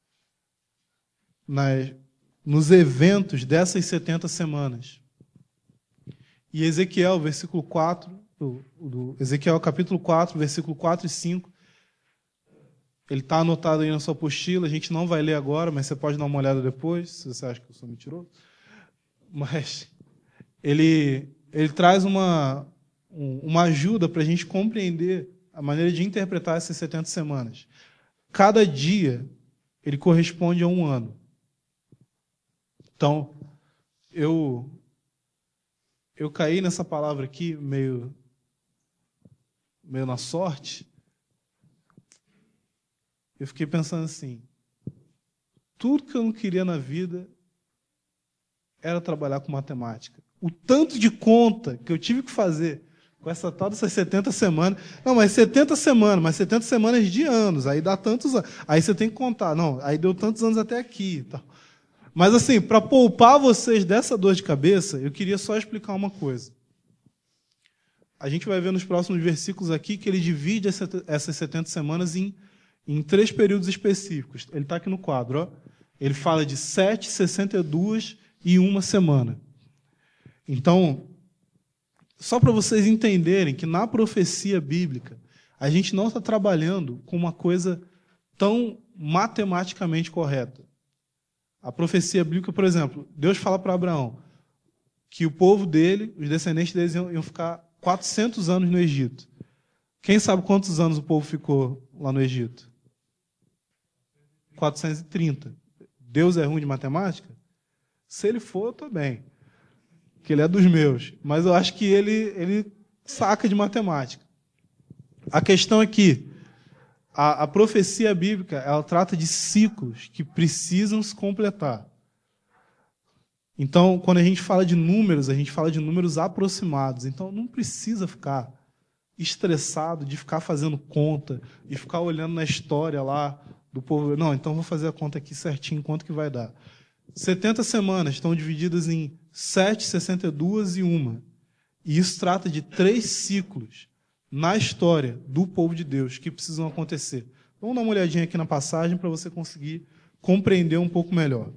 Nas, nos eventos dessas setenta semanas. E Ezequiel, versículo quatro, do, do Ezequiel capítulo quatro, versículo quatro e cinco, ele está anotado aí na sua apostila, a gente não vai ler agora, mas você pode dar uma olhada depois, se você acha que eu sou mentiroso. Mas ele, ele traz uma, uma ajuda para a gente compreender a maneira de interpretar essas setenta semanas. Cada dia, ele corresponde a um ano. Então, eu, eu caí nessa palavra aqui meio, meio na sorte. Eu fiquei pensando assim, tudo que eu não queria na vida era trabalhar com matemática. O tanto de conta que eu tive que fazer com essa tal dessas setenta semanas. Não, mas setenta semanas, mas setenta semanas de anos, aí dá tantos anos. Aí você tem que contar. Não, aí deu tantos anos até aqui. Então. Mas assim, para poupar vocês dessa dor de cabeça, eu queria só explicar uma coisa. A gente vai ver nos próximos versículos aqui que ele divide essas setenta semanas em, em três períodos específicos. Ele está aqui no quadro. Ó. Ele fala de sete, sessenta e duas e uma semana. Então, só para vocês entenderem que na profecia bíblica, a gente não está trabalhando com uma coisa tão matematicamente correta. A profecia bíblica, por exemplo, Deus fala para Abraão que o povo dele, os descendentes deles, iam, iam ficar quatrocentos anos no Egito. Quem sabe quantos anos o povo ficou lá no Egito? quatrocentos e trinta. Deus é ruim de matemática? Se ele for, eu estou bem. Porque ele é dos meus. Mas eu acho que ele, ele saca de matemática. A questão é que a, a profecia bíblica, ela trata de ciclos que precisam se completar. Então, quando a gente fala de números, a gente fala de números aproximados. Então, não precisa ficar estressado de ficar fazendo conta e ficar olhando na história lá do povo. Não, então vou fazer a conta aqui certinho, quanto que vai dar. setenta semanas estão divididas em sete, sessenta e duas e uma. E isso trata de três ciclos na história do povo de Deus que precisam acontecer. Vamos dar uma olhadinha aqui na passagem para você conseguir compreender um pouco melhor.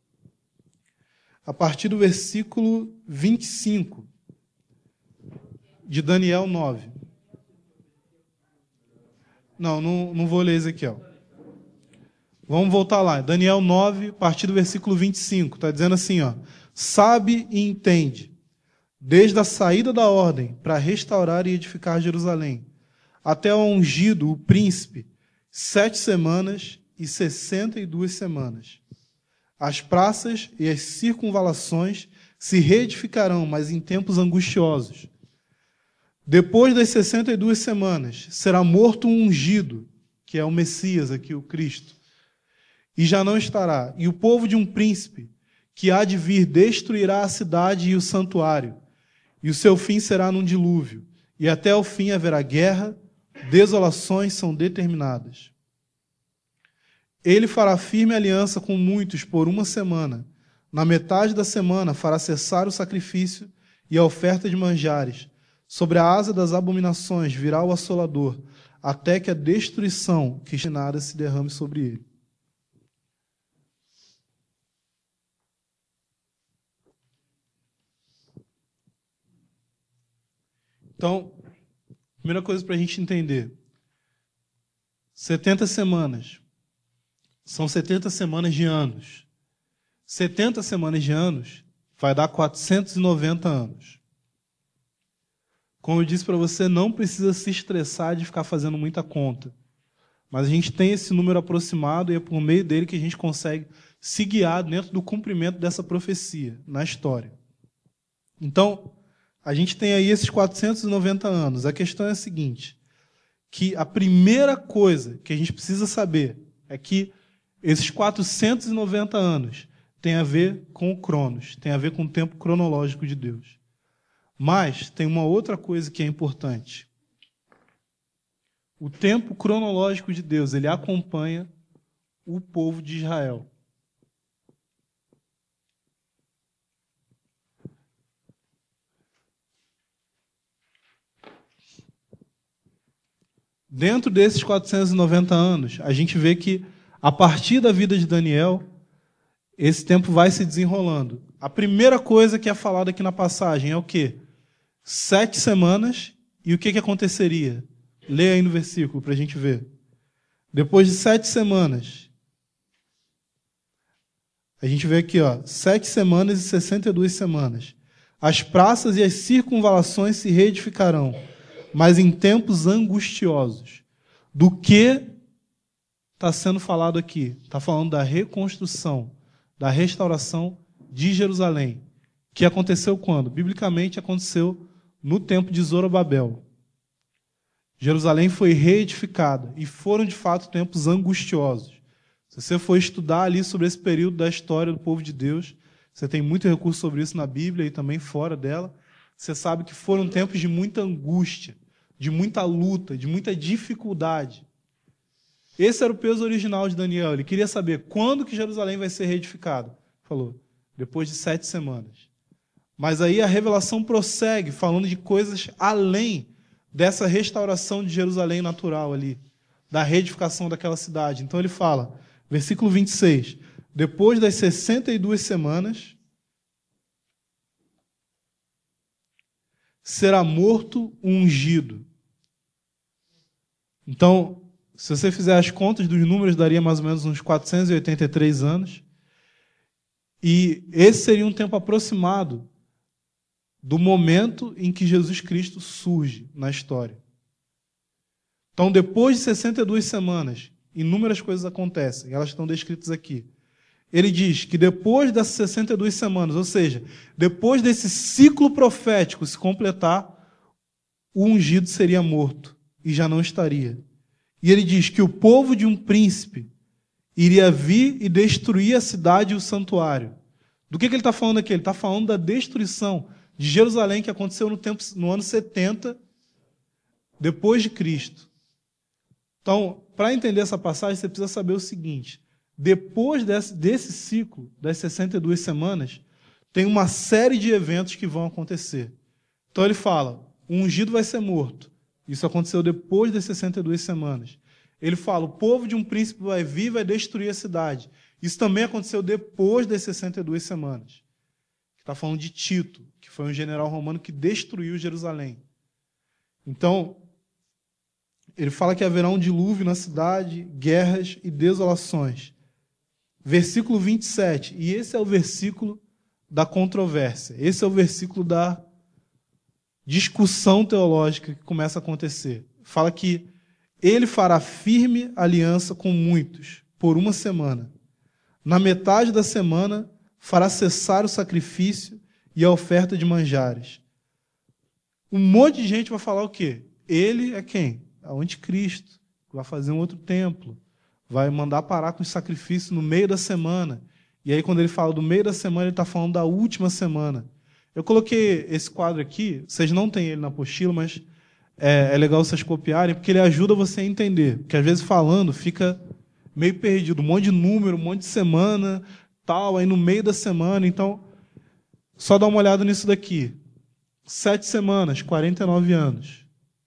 A partir do versículo vinte e cinco de Daniel nove. Não, não, não vou ler Ezequiel. Vamos voltar lá. Daniel nove, a partir do versículo vinte e cinco. Está dizendo assim, ó. Sabe e entende, desde a saída da ordem para restaurar e edificar Jerusalém, até o ungido, o príncipe, sete semanas e sessenta e duas semanas. As praças e as circunvalações se reedificarão, mas em tempos angustiosos. Depois das sessenta e duas semanas, será morto um ungido, que é o Messias aqui, o Cristo, e já não estará. E o povo de um príncipe, que há de vir, destruirá a cidade e o santuário, e o seu fim será num dilúvio, e até o fim haverá guerra, desolações são determinadas. Ele fará firme aliança com muitos por uma semana. Na metade da semana fará cessar o sacrifício e a oferta de manjares. Sobre a asa das abominações virá o assolador, até que a destruição que nada se derrame sobre ele. Então, primeira coisa para a gente entender. setenta semanas. São setenta semanas de anos. setenta semanas de anos vai dar quatrocentos e noventa anos. Como eu disse para você, não precisa se estressar de ficar fazendo muita conta. Mas a gente tem esse número aproximado e é por meio dele que a gente consegue se guiar dentro do cumprimento dessa profecia na história. Então, a gente tem aí esses quatrocentos e noventa anos. A questão é a seguinte, que a primeira coisa que a gente precisa saber é que esses quatrocentos e noventa anos tem a ver com o Cronos, tem a ver com o tempo cronológico de Deus. Mas tem uma outra coisa que é importante. O tempo cronológico de Deus, ele acompanha o povo de Israel. Dentro desses quatrocentos e noventa anos, a gente vê que, a partir da vida de Daniel, esse tempo vai se desenrolando. A primeira coisa que é falada aqui na passagem é o quê? Sete semanas, e o que, que aconteceria? Leia aí no versículo para a gente ver. Depois de sete semanas, a gente vê aqui, ó, sete semanas e sessenta e duas semanas. As praças e as circunvalações se reedificarão, mas em tempos angustiosos. Do que está sendo falado aqui? Está falando da reconstrução, da restauração de Jerusalém, que aconteceu quando? Biblicamente aconteceu no tempo de Zorobabel. Jerusalém foi reedificada e foram de fato tempos angustiosos. Se você for estudar ali sobre esse período da história do povo de Deus, você tem muito recurso sobre isso na Bíblia e também fora dela, você sabe que foram tempos de muita angústia, de muita luta, de muita dificuldade. Esse era o peso original de Daniel. Ele queria saber quando que Jerusalém vai ser reedificado. Falou, depois de sete semanas. Mas aí a revelação prossegue, falando de coisas além dessa restauração de Jerusalém natural ali, da reedificação daquela cidade. Então ele fala, versículo vinte e seis, depois das sessenta e duas semanas, será morto o ungido. Então, se você fizer as contas dos números, daria mais ou menos uns quatrocentos e oitenta e três anos. E esse seria um tempo aproximado do momento em que Jesus Cristo surge na história. Então, depois de sessenta e duas semanas, inúmeras coisas acontecem, elas estão descritas aqui. Ele diz que depois dessas sessenta e duas semanas, ou seja, depois desse ciclo profético se completar, o ungido seria morto e já não estaria. E ele diz que o povo de um príncipe iria vir e destruir a cidade e o santuário. Do que, que ele está falando aqui? Ele está falando da destruição de Jerusalém, que aconteceu no, tempo, no ano setenta, depois de Cristo. Então, para entender essa passagem, você precisa saber o seguinte: depois desse, desse ciclo, das sessenta e duas semanas, tem uma série de eventos que vão acontecer. Então ele fala, o ungido vai ser morto. Isso aconteceu depois das sessenta e duas semanas. Ele fala, o povo de um príncipe vai vir e vai destruir a cidade. Isso também aconteceu depois das sessenta e duas semanas. Está falando de Tito, que foi um general romano que destruiu Jerusalém. Então, ele fala que haverá um dilúvio na cidade, guerras e desolações. Versículo vinte e sete, e esse é o versículo da controvérsia. Esse é o versículo da discussão teológica que começa a acontecer. Fala que ele fará firme aliança com muitos por uma semana. Na metade da semana, fará cessar o sacrifício e a oferta de manjares. Um monte de gente vai falar o quê? Ele é quem? É o anticristo. Vai fazer um outro templo. Vai mandar parar com os sacrifícios no meio da semana. E aí, quando ele fala do meio da semana, ele está falando da última semana. Eu coloquei esse quadro aqui, vocês não têm ele na apostila, mas é, é legal vocês copiarem, porque ele ajuda você a entender. Porque, às vezes, falando, fica meio perdido. Um monte de número, um monte de semana, tal, aí no meio da semana. Então, só dá uma olhada nisso daqui. Sete semanas, quarenta e nove anos.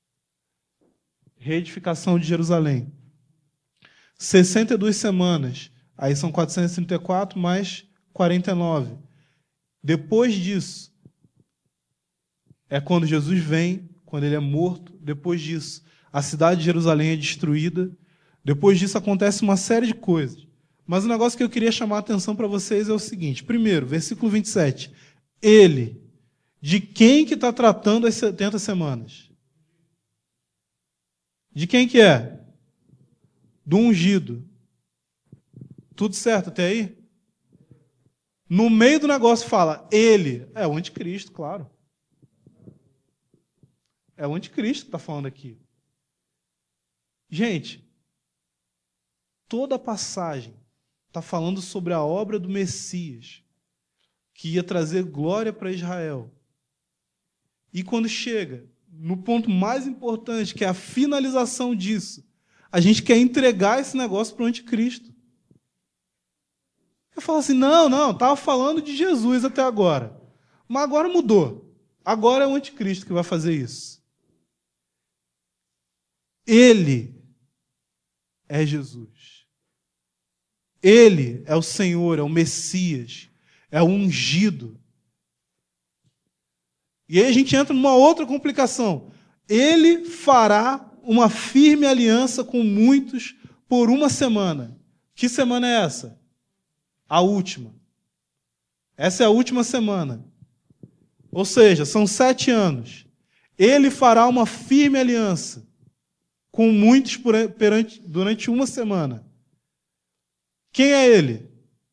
Reedificação de Jerusalém. sessenta e duas semanas, aí são quatrocentos e trinta e quatro mais quarenta e nove. Depois disso, é quando Jesus vem, quando ele é morto. Depois disso, a cidade de Jerusalém é destruída. Depois disso, acontece uma série de coisas. Mas o negócio que eu queria chamar a atenção para vocês é o seguinte. Primeiro, versículo vinte e sete. Ele, de quem que está tratando as setenta semanas? De quem que é? Do ungido. Tudo certo até aí? No meio do negócio fala, ele, é o anticristo, claro. É o anticristo que está falando aqui. Gente, toda a passagem está falando sobre a obra do Messias, que ia trazer glória para Israel. E quando chega no ponto mais importante, que é a finalização disso, a gente quer entregar esse negócio para o anticristo. Eu falo assim, não, não, estava falando de Jesus até agora. Mas agora mudou. Agora é o anticristo que vai fazer isso. Ele é Jesus. Ele é o Senhor, é o Messias, é o ungido. E aí a gente entra numa outra complicação. Ele fará uma firme aliança com muitos por uma semana. Que semana é essa? A última. Essa é a última semana. Ou seja, são sete anos. Ele fará uma firme aliança com muitos por, perante, durante uma semana. Quem é ele?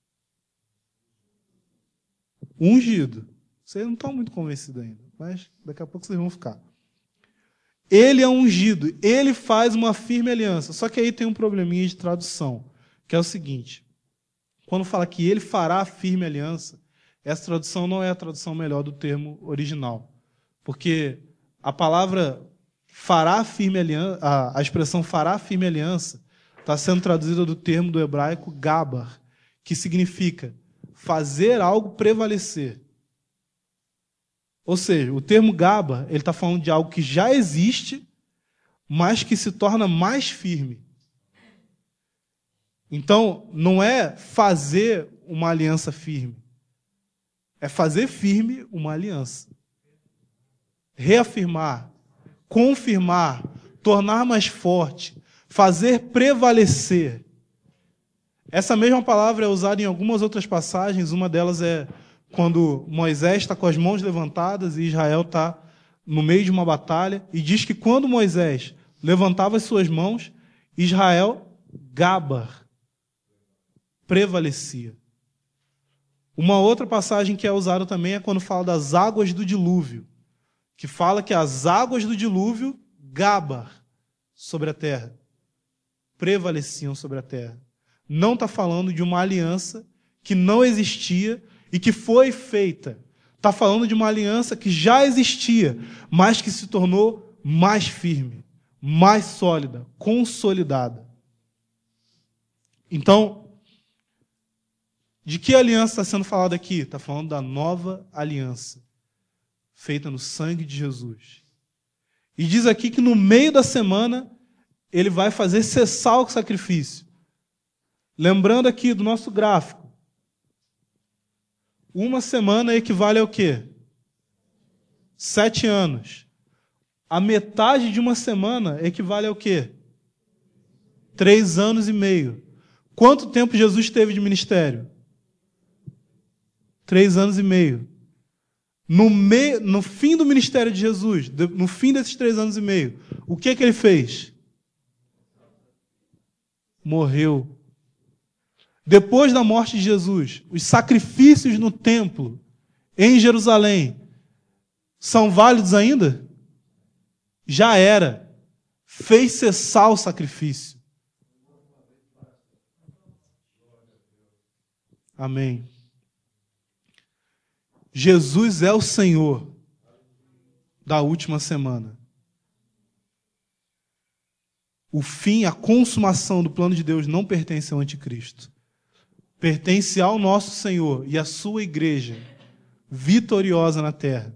Ungido. Vocês não estão muito convencidos ainda, mas daqui a pouco vocês vão ficar. Ele é ungido, ele faz uma firme aliança. Só que aí tem um probleminha de tradução, que é o seguinte. Quando fala que ele fará a firme aliança, essa tradução não é a tradução melhor do termo original. Porque a palavra fará firme aliança, a, a expressão fará firme aliança, está sendo traduzida do termo do hebraico gabar, que significa fazer algo prevalecer. Ou seja, o termo gabar, ele está falando de algo que já existe, mas que se torna mais firme. Então, não é fazer uma aliança firme. É fazer firme uma aliança. reafirmar, confirmar, tornar mais forte, fazer prevalecer. Essa mesma palavra é usada em algumas outras passagens. Uma delas é quando Moisés está com as mãos levantadas e Israel está no meio de uma batalha, e diz que quando Moisés levantava as suas mãos, Israel, gabar, prevalecia. Uma outra passagem que é usada também é quando fala das águas do dilúvio, que fala que as águas do dilúvio, gabar, sobre a terra, prevaleciam sobre a terra. Não está falando de uma aliança que não existia e que foi feita. Está falando de uma aliança que já existia, mas que se tornou mais firme, mais sólida, consolidada. Então, de que aliança está sendo falado aqui? Está falando da nova aliança, feita no sangue de Jesus. E diz aqui que no meio da semana, ele vai fazer cessar o sacrifício. Lembrando aqui do nosso gráfico, uma semana equivale ao quê? Sete anos. A metade de uma semana equivale ao quê? Três anos e meio. Quanto tempo Jesus teve de ministério? Três anos e meio. No, meio, no fim do ministério de Jesus, no fim desses três anos e meio, o que, que ele fez? Morreu. Depois da morte de Jesus, os sacrifícios no templo, em Jerusalém, são válidos ainda? Já era. Fez cessar o sacrifício. Amém. Jesus é o Senhor da última semana. O fim, a consumação do plano de Deus não pertence ao anticristo. Pertence ao nosso Senhor e à sua igreja, vitoriosa na terra.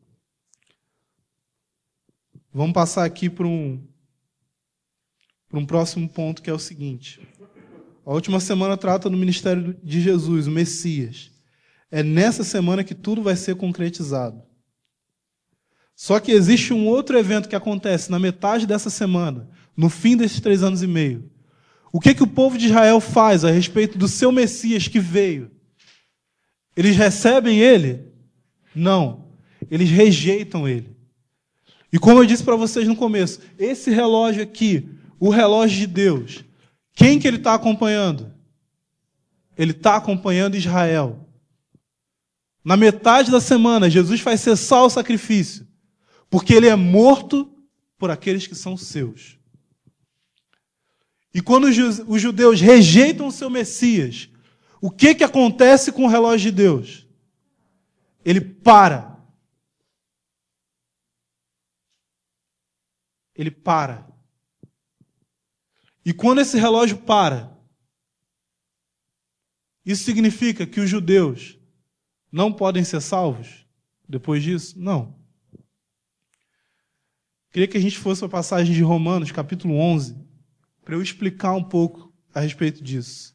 Vamos passar aqui para um, para um próximo ponto, que é o seguinte. A última semana trata do ministério de Jesus, o Messias. É nessa semana que tudo vai ser concretizado. Só que existe um outro evento que acontece na metade dessa semana, no fim desses três anos e meio. O que, que o povo de Israel faz a respeito do seu Messias que veio? Eles recebem ele? Não. Eles rejeitam ele. E como eu disse para vocês no começo, esse relógio aqui, o relógio de Deus, quem que ele está acompanhando? Ele está acompanhando Israel. Na metade da semana, Jesus faz cessar o sacrifício, porque ele é morto por aqueles que são seus. E quando os judeus rejeitam o seu Messias, o que, que acontece com o relógio de Deus? Ele para. Ele para. E quando esse relógio para, isso significa que os judeus não podem ser salvos depois disso? Não. Queria que a gente fosse para a passagem de Romanos, capítulo onze, para eu explicar um pouco a respeito disso.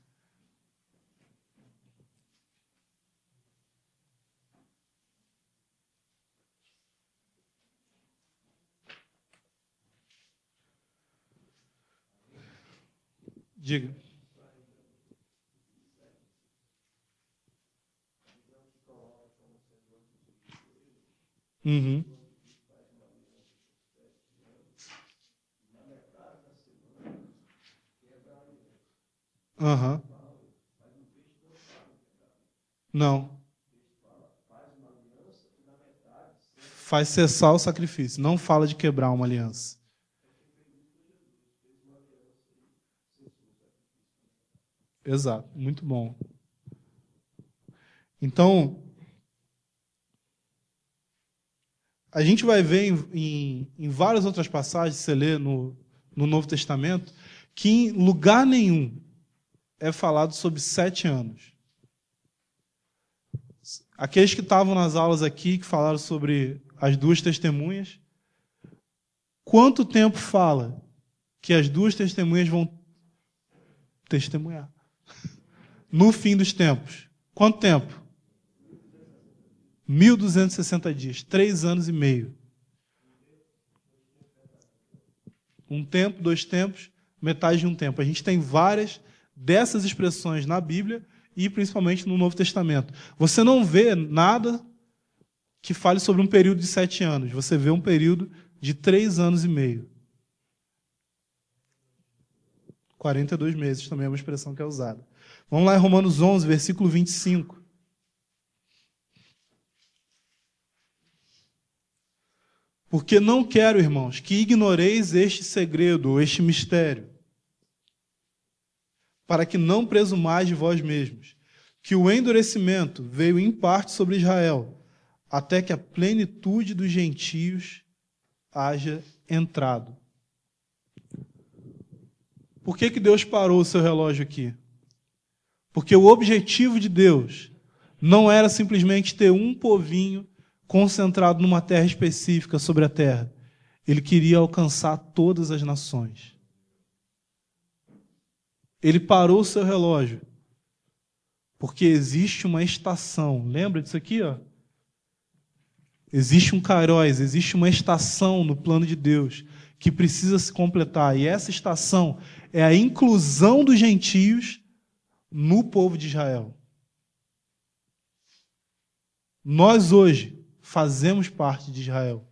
Diga. Uhum. Uhum. Não. Faz cessar o sacrifício. Não fala de quebrar uma aliança. Exato. Muito bom. Então, a gente vai ver em, em, em várias outras passagens, você lê no, no Novo Testamento, que em lugar nenhum é falado sobre sete anos. Aqueles que estavam nas aulas aqui, que falaram sobre as duas testemunhas, quanto tempo fala que as duas testemunhas vão testemunhar? No fim dos tempos. Quanto tempo? mil duzentos e sessenta dias. Três anos e meio. Um tempo, dois tempos, metade de um tempo. A gente tem várias dessas expressões na Bíblia e principalmente no Novo Testamento. Você não vê nada que fale sobre um período de sete anos. Você vê um período de três anos e meio. quarenta e dois meses também é uma expressão que é usada. Vamos lá em Romanos onze, versículo vinte e cinco. Porque não quero, irmãos, que ignoreis este segredo, ou este mistério, para que não presumais de vós mesmos, que o endurecimento veio em parte sobre Israel, até que a plenitude dos gentios haja entrado. Por que que Deus parou o seu relógio aqui? Porque o objetivo de Deus não era simplesmente ter um povinho concentrado numa terra específica sobre a terra. Ele queria alcançar todas as nações. Ele parou o seu relógio porque existe uma estação. Lembra disso aqui, ó? Existe um kairos, existe uma estação no plano de Deus que precisa se completar. E essa estação é a inclusão dos gentios no povo de Israel. Nós hoje fazemos parte de Israel.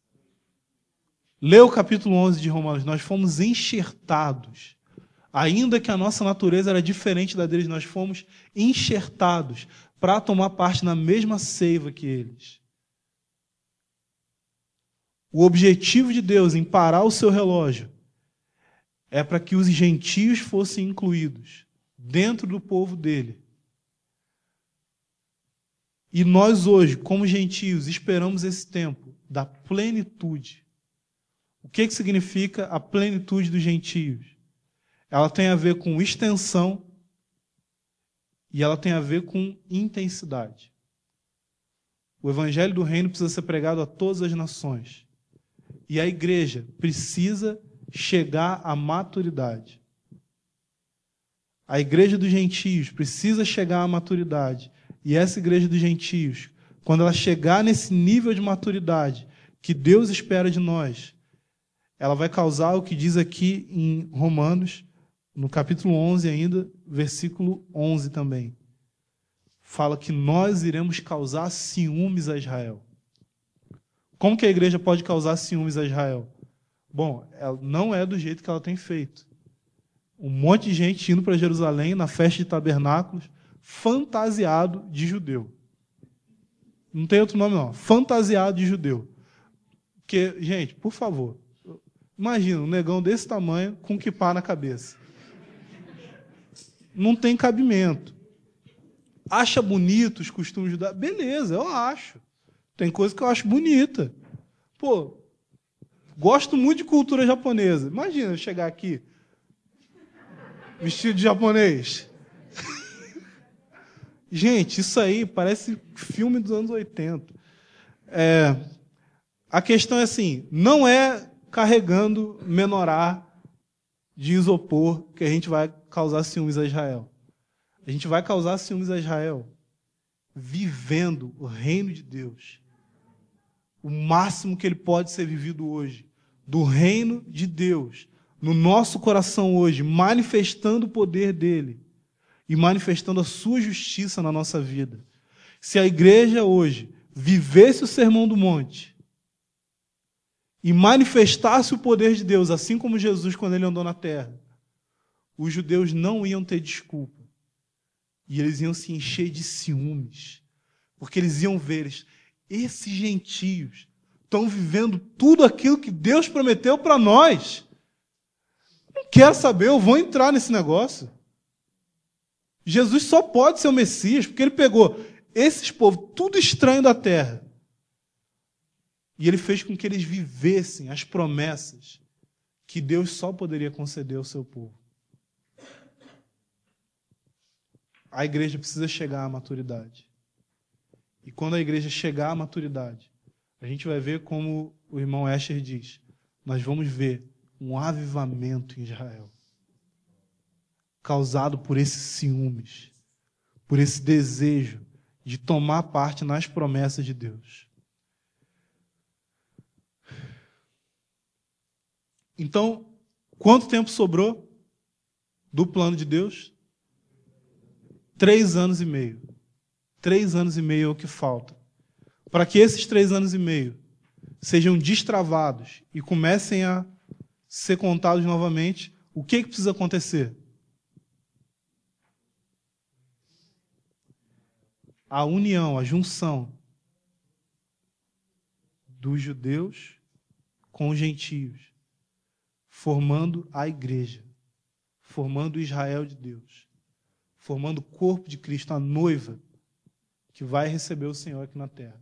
Lê o capítulo onze de Romanos. Nós fomos enxertados. Ainda que a nossa natureza era diferente da deles, nós fomos enxertados para tomar parte na mesma seiva que eles. O objetivo de Deus em parar o seu relógio é para que os gentios fossem incluídos dentro do povo dele. E nós hoje, como gentios, esperamos esse tempo da plenitude. O que que significa a plenitude dos gentios? Ela tem a ver com extensão e ela tem a ver com intensidade. O evangelho do reino precisa ser pregado a todas as nações. E a igreja precisa chegar à maturidade. A igreja dos gentios precisa chegar à maturidade. E essa igreja dos gentios, quando ela chegar nesse nível de maturidade que Deus espera de nós, ela vai causar o que diz aqui em Romanos, no capítulo onze ainda, versículo onze também. Fala que nós iremos causar ciúmes a Israel. Como que a igreja pode causar ciúmes a Israel? Bom, ela não é do jeito que ela tem feito. Um monte de gente indo para Jerusalém na festa de tabernáculos, fantasiado de judeu. Não tem outro nome, não. Fantasiado de judeu. Porque, gente, por favor, imagina um negão desse tamanho com quipá na cabeça. Não tem cabimento. Acha bonito os costumes judaicos? Beleza, eu acho. Tem coisa que eu acho bonita. Pô, gosto muito de cultura japonesa. Imagina eu chegar aqui vestido de japonês. Gente, isso aí parece filme dos anos oitenta. É, a questão é assim, não é carregando menorá de isopor que a gente vai causar ciúmes a Israel. A gente vai causar ciúmes a Israel vivendo o reino de Deus. O máximo que ele pode ser vivido hoje. Do reino de Deus. No nosso coração hoje. Manifestando o poder dele. E manifestando a sua justiça na nossa vida. Se a igreja hoje vivesse o Sermão do Monte e manifestasse o poder de Deus, assim como Jesus quando ele andou na terra, os judeus não iam ter desculpa. E eles iam se encher de ciúmes. Porque eles iam ver, esses gentios estão vivendo tudo aquilo que Deus prometeu para nós. Não quero saber, eu vou entrar nesse negócio. Jesus só pode ser o Messias, porque ele pegou esses povos, tudo estranho da terra, e ele fez com que eles vivessem as promessas que Deus só poderia conceder ao seu povo. A igreja precisa chegar à maturidade. E quando a igreja chegar à maturidade, a gente vai ver como o irmão Escher diz, nós vamos ver um avivamento em Israel, causado por esses ciúmes, por esse desejo de tomar parte nas promessas de Deus. Então, quanto tempo sobrou do plano de Deus? Três anos e meio. Três anos e meio é o que falta. Para que esses três anos e meio sejam destravados e comecem a ser contados novamente, o que, que precisa acontecer? A união, a junção dos judeus com os gentios, formando a igreja, formando o Israel de Deus, formando o corpo de Cristo, a noiva que vai receber o Senhor aqui na terra.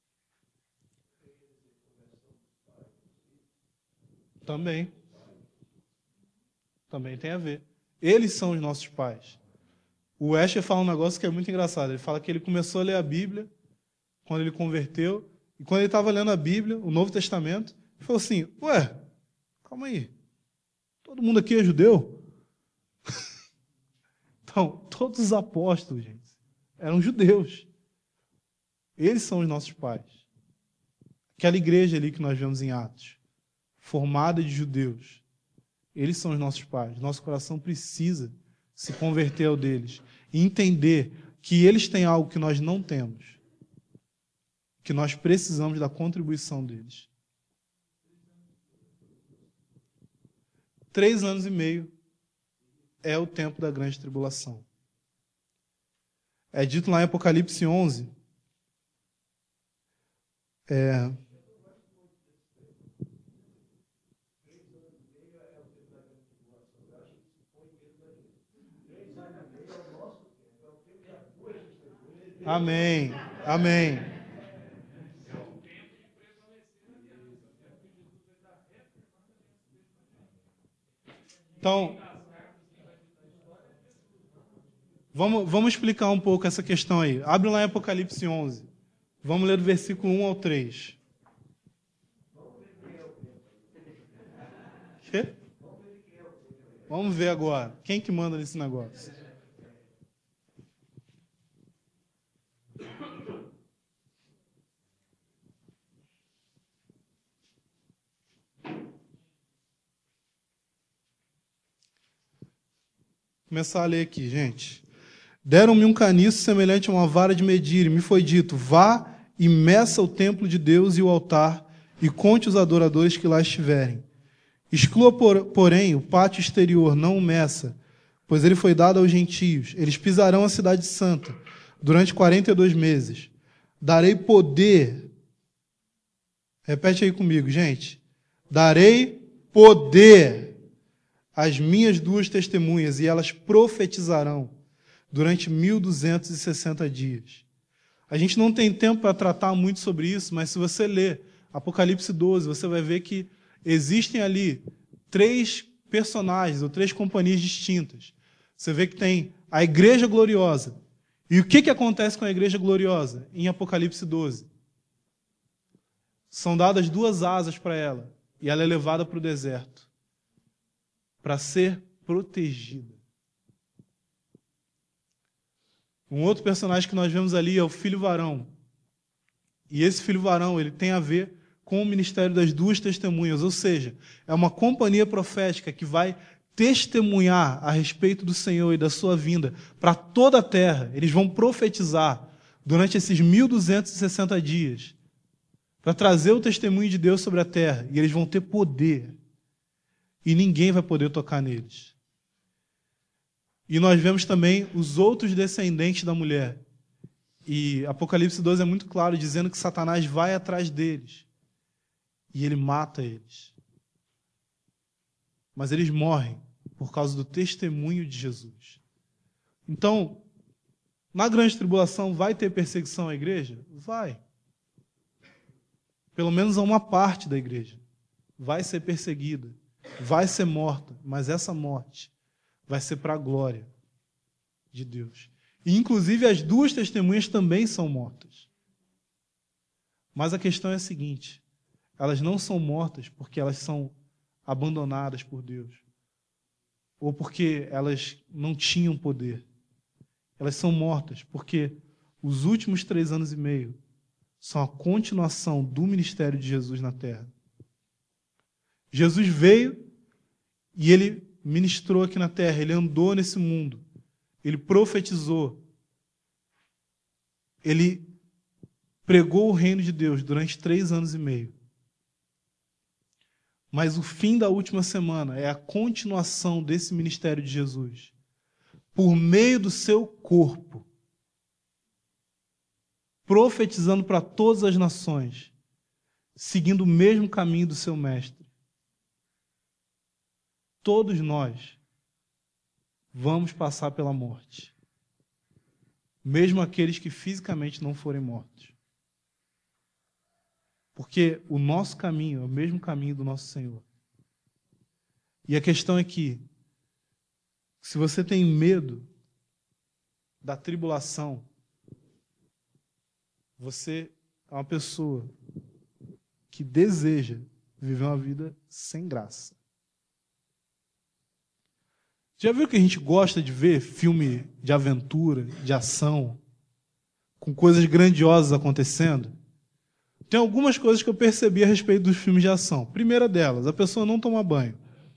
Também. Também tem a ver. Eles são os nossos pais. O Escher fala um negócio que é muito engraçado. Ele fala que ele começou a ler a Bíblia quando ele converteu, e quando ele estava lendo a Bíblia, o Novo Testamento, ele falou assim, ué, calma aí, todo mundo aqui é judeu? Então, todos os apóstolos, gente, eram judeus. Eles são os nossos pais. Aquela igreja ali que nós vemos em Atos, formada de judeus, eles são os nossos pais. Nosso coração precisa se converter ao deles e entender que eles têm algo que nós não temos, que nós precisamos da contribuição deles. Três anos e meio é o tempo da grande tribulação. É dito lá em Apocalipse onze, é, Amém, amém. Então, vamos, vamos explicar um pouco essa questão aí. Abre lá em Apocalipse onze. Vamos ler do versículo um ao três. Quê? Vamos ver agora. Quem que manda nesse negócio? Vou começar a ler aqui, gente. Deram-me um caniço semelhante a uma vara de medir, e me foi dito, vá e meça o templo de Deus e o altar, e conte os adoradores que lá estiverem. Exclua, porém, o pátio exterior, não o meça, pois ele foi dado aos gentios. Eles pisarão a cidade santa durante quarenta e dois meses. Darei poder. Repete aí comigo, gente. Darei poder às minhas duas testemunhas, e elas profetizarão durante mil duzentos e sessenta dias. A gente não tem tempo para tratar muito sobre isso, mas se você ler Apocalipse doze, você vai ver que existem ali três personagens, ou três companhias distintas. Você vê que tem a igreja gloriosa. E o que, que acontece com a igreja gloriosa em Apocalipse doze? São dadas duas asas para ela, e ela é levada para o deserto, para ser protegida. Um outro personagem que nós vemos ali é o filho varão. E esse filho varão, ele tem a ver com o ministério das duas testemunhas, ou seja, é uma companhia profética que vai testemunhar a respeito do Senhor e da sua vinda para toda a terra. Eles vão profetizar durante esses mil duzentos e sessenta dias para trazer o testemunho de Deus sobre a terra, e eles vão ter poder. E ninguém vai poder tocar neles. E nós vemos também os outros descendentes da mulher. E Apocalipse doze é muito claro, dizendo que Satanás vai atrás deles. E ele mata eles. Mas eles morrem por causa do testemunho de Jesus. Então, na grande tribulação, vai ter perseguição à igreja? Vai. Pelo menos a uma parte da igreja. Vai ser perseguida. Vai ser morta, mas essa morte vai ser para a glória de Deus. E, inclusive, as duas testemunhas também são mortas. Mas a questão é a seguinte, elas não são mortas porque elas são abandonadas por Deus, ou porque elas não tinham poder. Elas são mortas porque os últimos três anos e meio são a continuação do ministério de Jesus na terra. Jesus veio e ele ministrou aqui na terra, ele andou nesse mundo, ele profetizou, ele pregou o reino de Deus durante três anos e meio. Mas o fim da última semana é a continuação desse ministério de Jesus, por meio do seu corpo, profetizando para todas as nações, seguindo o mesmo caminho do seu mestre. Todos nós vamos passar pela morte, mesmo aqueles que fisicamente não forem mortos. Porque o nosso caminho é o mesmo caminho do nosso Senhor. E a questão é que, se você tem medo da tribulação, você é uma pessoa que deseja viver uma vida sem graça. Já viu que a gente gosta de ver filme de aventura, de ação, com coisas grandiosas acontecendo? Tem algumas coisas que eu percebi a respeito dos filmes de ação. Primeira delas, a pessoa não toma banho.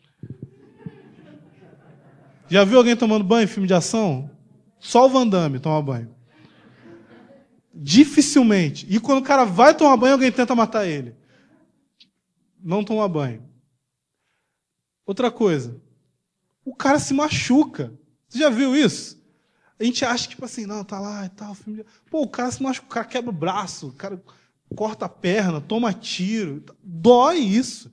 Já viu alguém tomando banho em filme de ação? Só o Van Damme toma banho. Dificilmente. E quando o cara vai tomar banho, alguém tenta matar ele. Não toma banho. Outra coisa. O cara se machuca. Você já viu isso? A gente acha que, tipo assim, não, tá lá e tal. Filme de... Pô, o cara se machuca, o cara quebra o braço, o cara corta a perna, toma tiro. Dói isso.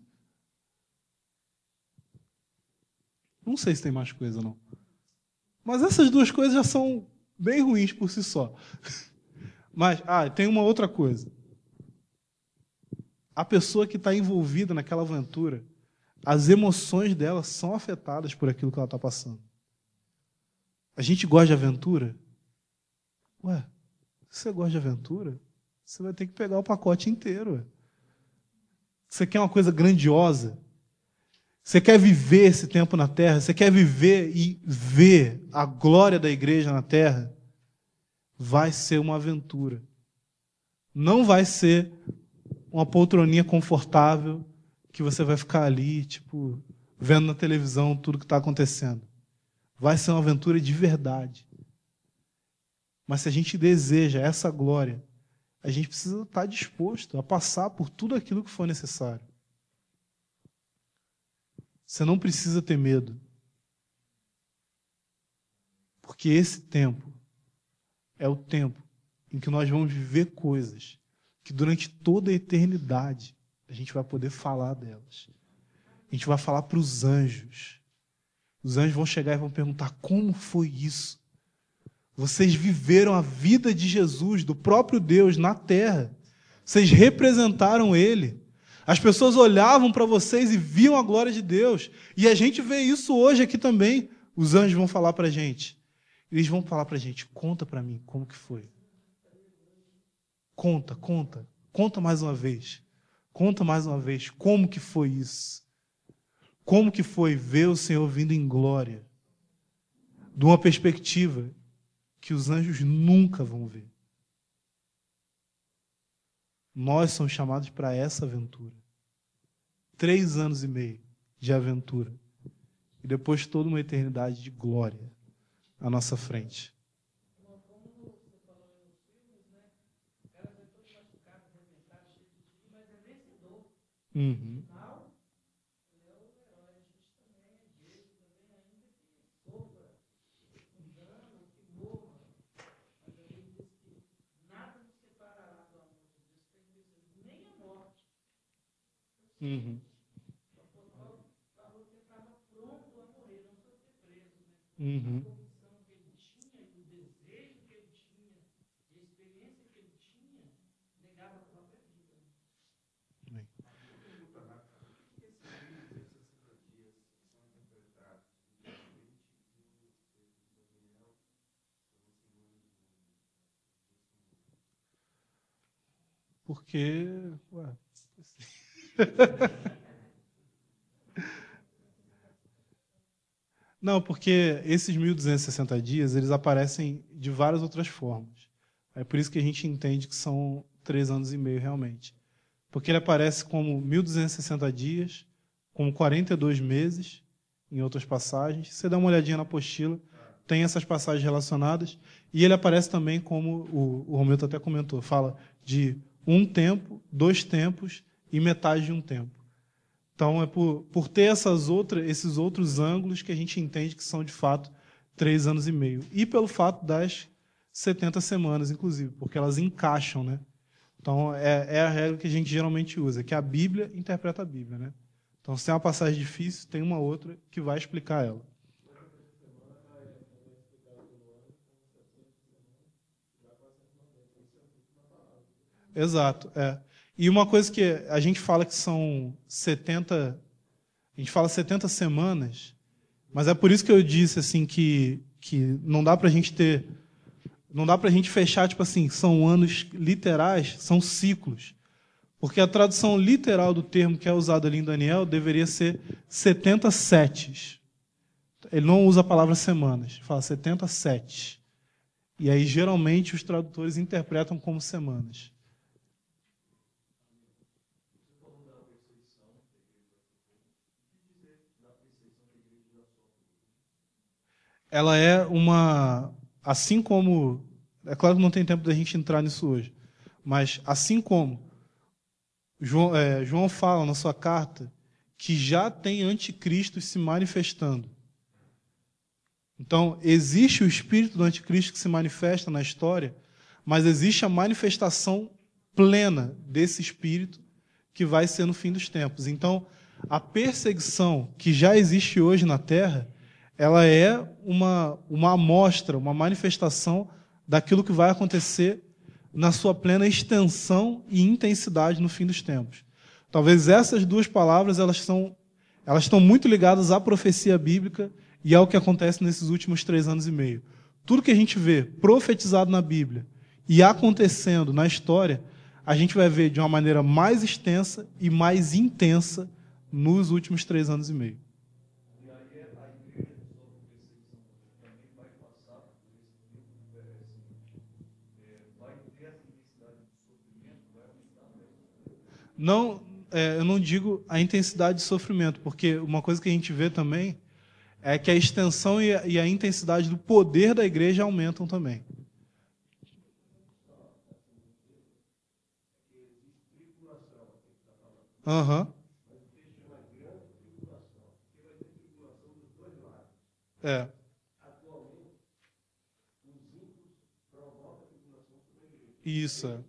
Não sei se tem mais coisa, não. Mas essas duas coisas já são bem ruins por si só. Mas, ah, tem uma outra coisa. A pessoa que está envolvida naquela aventura, as emoções dela são afetadas por aquilo que ela está passando. A gente gosta de aventura? Ué, se você gosta de aventura, você vai ter que pegar o pacote inteiro. Ué. Você quer uma coisa grandiosa? Você quer viver esse tempo na terra? Você quer viver e ver a glória da igreja na terra? Vai ser uma aventura. Não vai ser uma poltroninha confortável que você vai ficar ali, tipo, vendo na televisão tudo que está acontecendo. Vai ser uma aventura de verdade. Mas se a gente deseja essa glória, a gente precisa estar disposto a passar por tudo aquilo que for necessário. Você não precisa ter medo. Porque esse tempo é o tempo em que nós vamos viver coisas que durante toda a eternidade a gente vai poder falar delas. A gente vai falar para os anjos. Os anjos vão chegar e vão perguntar: como foi isso? Vocês viveram a vida de Jesus, do próprio Deus, na terra. Vocês representaram Ele. As pessoas olhavam para vocês e viam a glória de Deus. E a gente vê isso hoje aqui também. Os anjos vão falar para a gente. Eles vão falar para a gente: conta para mim como que foi. Conta, conta. Conta mais uma vez. Conta mais uma vez como que foi isso. Como que foi ver o Senhor vindo em glória. De uma perspectiva que os anjos nunca vão ver. Nós somos chamados para essa aventura. Três anos e meio de aventura. E depois toda uma eternidade de glória à nossa frente. Uhum. Uhum. Uhum. Bem. Porque... Ué, não, porque esses mil duzentos e sessenta dias, eles aparecem de várias outras formas. É por isso que a gente entende que são três anos e meio realmente. Porque ele aparece como mil duzentos e sessenta dias, como quarenta e dois meses, em outras passagens. Você dá uma olhadinha na apostila, tem essas passagens relacionadas, e ele aparece também como, o, o Romildo até comentou, fala de um tempo, dois tempos e metade de um tempo. Então, é por, por ter essas outras, esses outros ângulos que a gente entende que são, de fato, três anos e meio. E pelo fato das setenta semanas, inclusive, porque elas encaixam, né? Então, é, é a regra que a gente geralmente usa, que a Bíblia interpreta a Bíblia, né? Então, se tem uma passagem difícil, tem uma outra que vai explicar ela. Exato, é. E uma coisa que a gente fala que são setenta, a gente fala setenta semanas, mas é por isso que eu disse assim que, que não dá pra gente ter, não dá pra gente fechar, tipo assim, são anos literais, são ciclos. Porque a tradução literal do termo que é usado ali em Daniel deveria ser setenta setes. Ele não usa a palavra semanas, fala setenta setes. E aí, geralmente, os tradutores interpretam como semanas. Ela é uma... Assim como... É claro que não tem tempo da gente entrar nisso hoje. Mas, assim como João, é, João fala na sua carta que já tem anticristos se manifestando. Então, existe o espírito do anticristo que se manifesta na história, mas existe a manifestação plena desse espírito que vai ser no fim dos tempos. Então, a perseguição que já existe hoje na Terra, ela é uma, uma amostra, uma manifestação daquilo que vai acontecer na sua plena extensão e intensidade no fim dos tempos. Talvez essas duas palavras elas são, elas estão muito ligadas à profecia bíblica e ao que acontece nesses últimos três anos e meio. Tudo que a gente vê profetizado na Bíblia e acontecendo na história, a gente vai ver de uma maneira mais extensa e mais intensa nos últimos três anos e meio. Não, é, eu não digo a intensidade de sofrimento, porque uma coisa que a gente vê também é que a extensão e a, e a intensidade do poder da igreja aumentam também. Aham. Uhum. É. Isso. É.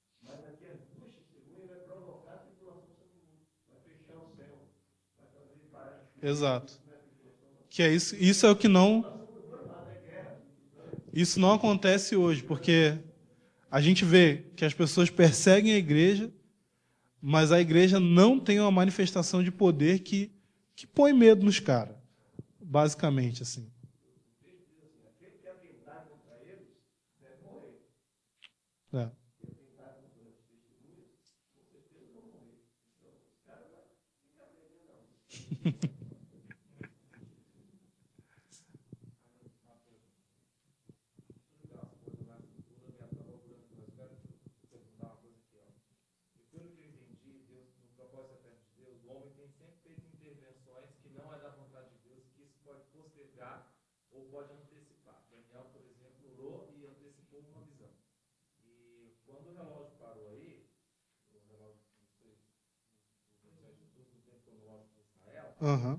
Exato. Que é isso, isso é o que não, isso não acontece hoje, porque a gente vê que as pessoas perseguem a igreja, mas a igreja não tem uma manifestação de poder que, que põe medo nos caras, basicamente assim. É. Uhum.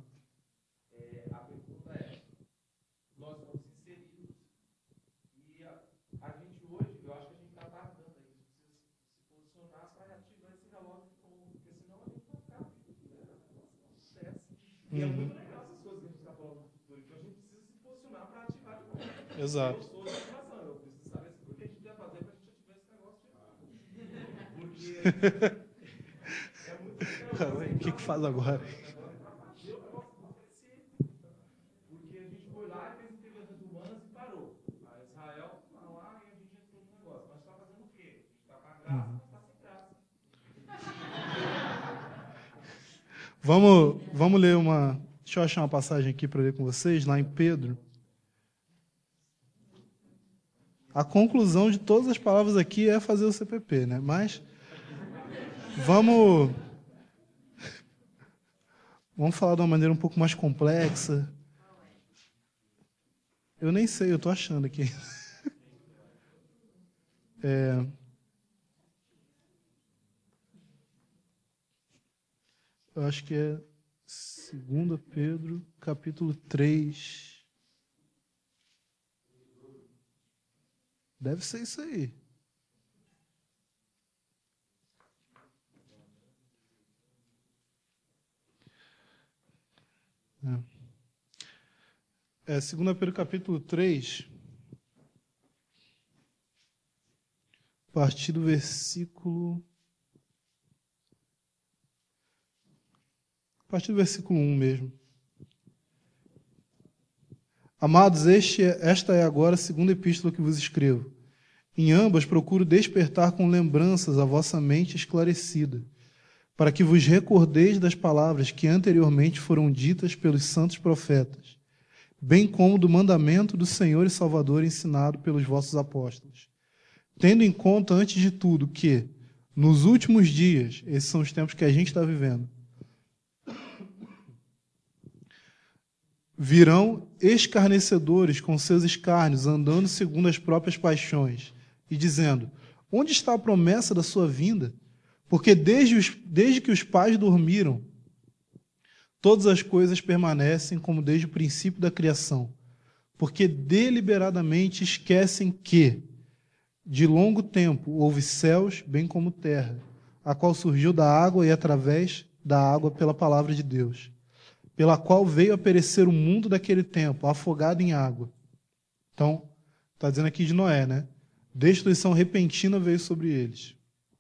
Uhum. Exato. O que que faz agora? Uhum. Vamos, vamos ler uma... Deixa eu achar uma passagem aqui para ler com vocês, lá em Pedro. A conclusão de todas as palavras aqui é fazer o C P P, né? Mas vamos, Vamos falar de uma maneira um pouco mais complexa. Eu nem sei, eu estou achando aqui. É... Eu acho que é dois Pedro, capítulo três. Deve ser isso aí. É, é dois Pedro, capítulo três, a partir do versículo... A partir do versículo um mesmo. Amados, este, esta é agora a segunda epístola que vos escrevo. Em ambas procuro despertar com lembranças a vossa mente esclarecida, para que vos recordeis das palavras que anteriormente foram ditas pelos santos profetas, bem como do mandamento do Senhor e Salvador ensinado pelos vossos apóstolos. Tendo em conta, antes de tudo, que, nos últimos dias, esses são os tempos que a gente está vivendo, virão escarnecedores com seus escárnios, andando segundo as próprias paixões, e dizendo: onde está a promessa da sua vinda? Porque desde, os, desde que os pais dormiram, todas as coisas permanecem como desde o princípio da criação, porque deliberadamente esquecem que, de longo tempo, houve céus, bem como terra, a qual surgiu da água e através da água pela palavra de Deus, pela qual veio a perecer o mundo daquele tempo, afogado em água. Então, está dizendo aqui de Noé, né? Destruição repentina veio sobre eles.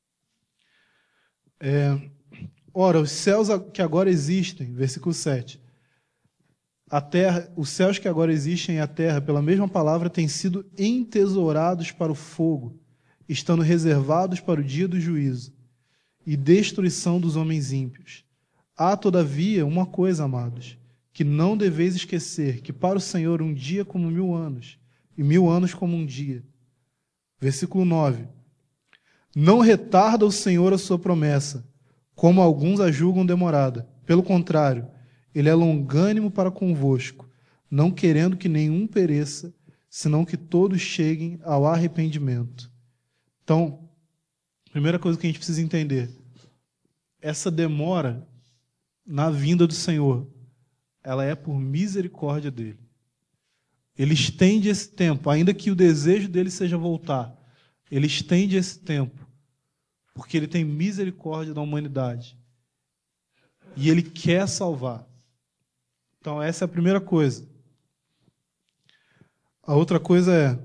É, ora, os céus que agora existem, versículo sete, a terra, os céus que agora existem e a terra, pela mesma palavra, têm sido entesourados para o fogo, estando reservados para o dia do juízo e destruição dos homens ímpios. Há, todavia, uma coisa, amados, que não deveis esquecer, que para o Senhor um dia como mil anos, e mil anos como um dia. Versículo nove. Não retarda o Senhor a sua promessa, como alguns a julgam demorada. Pelo contrário, ele é longânimo para convosco, não querendo que nenhum pereça, senão que todos cheguem ao arrependimento. Então, primeira coisa que a gente precisa entender, essa demora na vinda do Senhor, ela é por misericórdia dele. Ele estende esse tempo, ainda que o desejo dele seja voltar, ele estende esse tempo, porque ele tem misericórdia da humanidade. E ele quer salvar. Então, essa é a primeira coisa. A outra coisa é,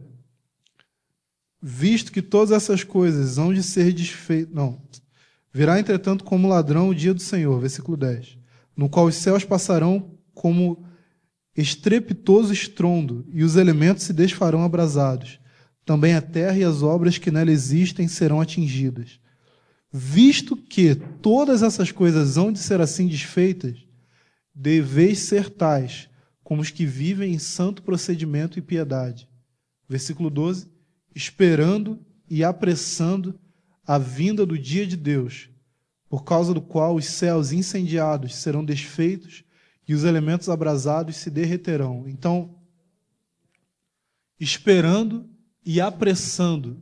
visto que todas essas coisas hão de ser desfeitas... Não. Virá, entretanto, como ladrão o dia do Senhor, versículo dez, no qual os céus passarão como estrepitoso estrondo, e os elementos se desfarão abrasados. Também a terra e as obras que nela existem serão atingidas. Visto que todas essas coisas hão de ser assim desfeitas, deveis ser tais como os que vivem em santo procedimento e piedade. Versículo doze, esperando e apressando a vinda do dia de Deus, por causa do qual os céus incendiados serão desfeitos e os elementos abrasados se derreterão. Então, esperando e apressando.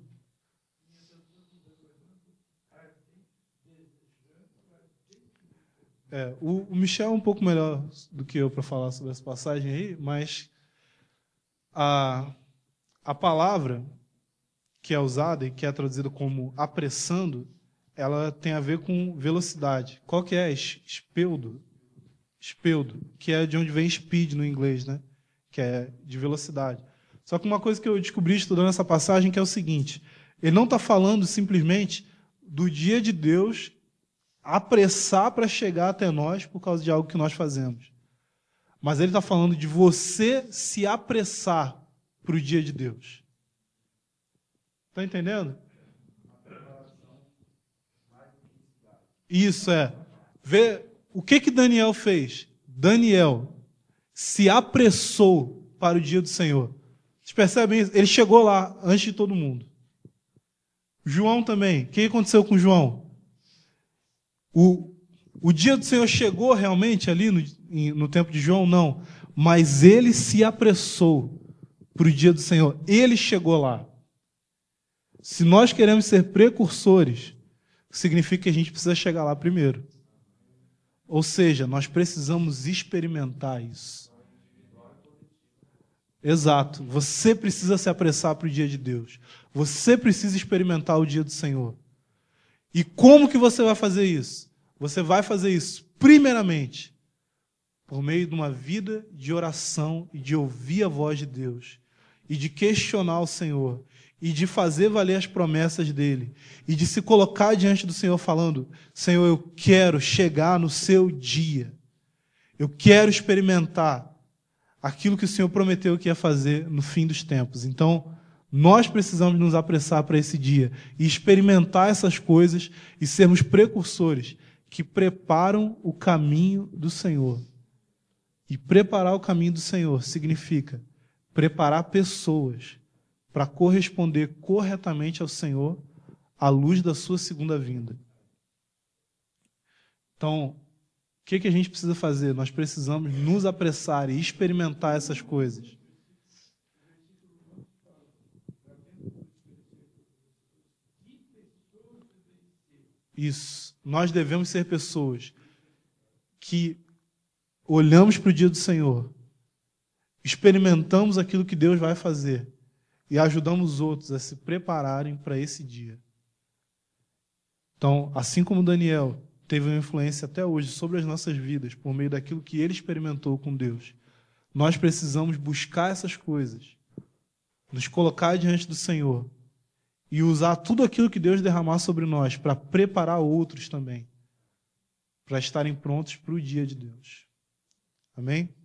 É, o, o Michel é um pouco melhor do que eu para falar sobre essa passagem aí, mas a, a palavra que é usada e que é traduzida como apressando, ela tem a ver com velocidade. Qual que é? Espeudo. Espeudo, que é de onde vem speed no inglês, né? Que é de velocidade. Só que uma coisa que eu descobri estudando essa passagem que é o seguinte, ele não está falando simplesmente do dia de Deus apressar para chegar até nós por causa de algo que nós fazemos. Mas ele está falando de você se apressar para o dia de Deus. Está entendendo? Isso é. Vê o que, que Daniel fez. Daniel se apressou para o dia do Senhor. Vocês percebem isso? Ele chegou lá antes de todo mundo. João também. O que aconteceu com João? O, O dia do Senhor chegou realmente ali no, no tempo de João? Não. Mas ele se apressou para o dia do Senhor. Ele chegou lá. Se nós queremos ser precursores, significa que a gente precisa chegar lá primeiro. Ou seja, nós precisamos experimentar isso. Exato. Você precisa se apressar para o dia de Deus. Você precisa experimentar o dia do Senhor. E como que você vai fazer isso? Você vai fazer isso, primeiramente, por meio de uma vida de oração e de ouvir a voz de Deus, e de questionar o Senhor, e de fazer valer as promessas dele, e de se colocar diante do Senhor falando: Senhor, eu quero chegar no seu dia. Eu quero experimentar aquilo que o Senhor prometeu que ia fazer no fim dos tempos. Então, nós precisamos nos apressar para esse dia e experimentar essas coisas e sermos precursores que preparam o caminho do Senhor. E preparar o caminho do Senhor significa preparar pessoas para corresponder corretamente ao Senhor à luz da sua segunda vinda. Então, o que, que a gente precisa fazer? Nós precisamos nos apressar e experimentar essas coisas. Isso. Nós devemos ser pessoas que olhamos para o dia do Senhor, experimentamos aquilo que Deus vai fazer e ajudamos os outros a se prepararem para esse dia. Então, assim como Daniel teve uma influência até hoje sobre as nossas vidas, por meio daquilo que ele experimentou com Deus, nós precisamos buscar essas coisas, nos colocar diante do Senhor e usar tudo aquilo que Deus derramar sobre nós para preparar outros também, para estarem prontos para o dia de Deus. Amém?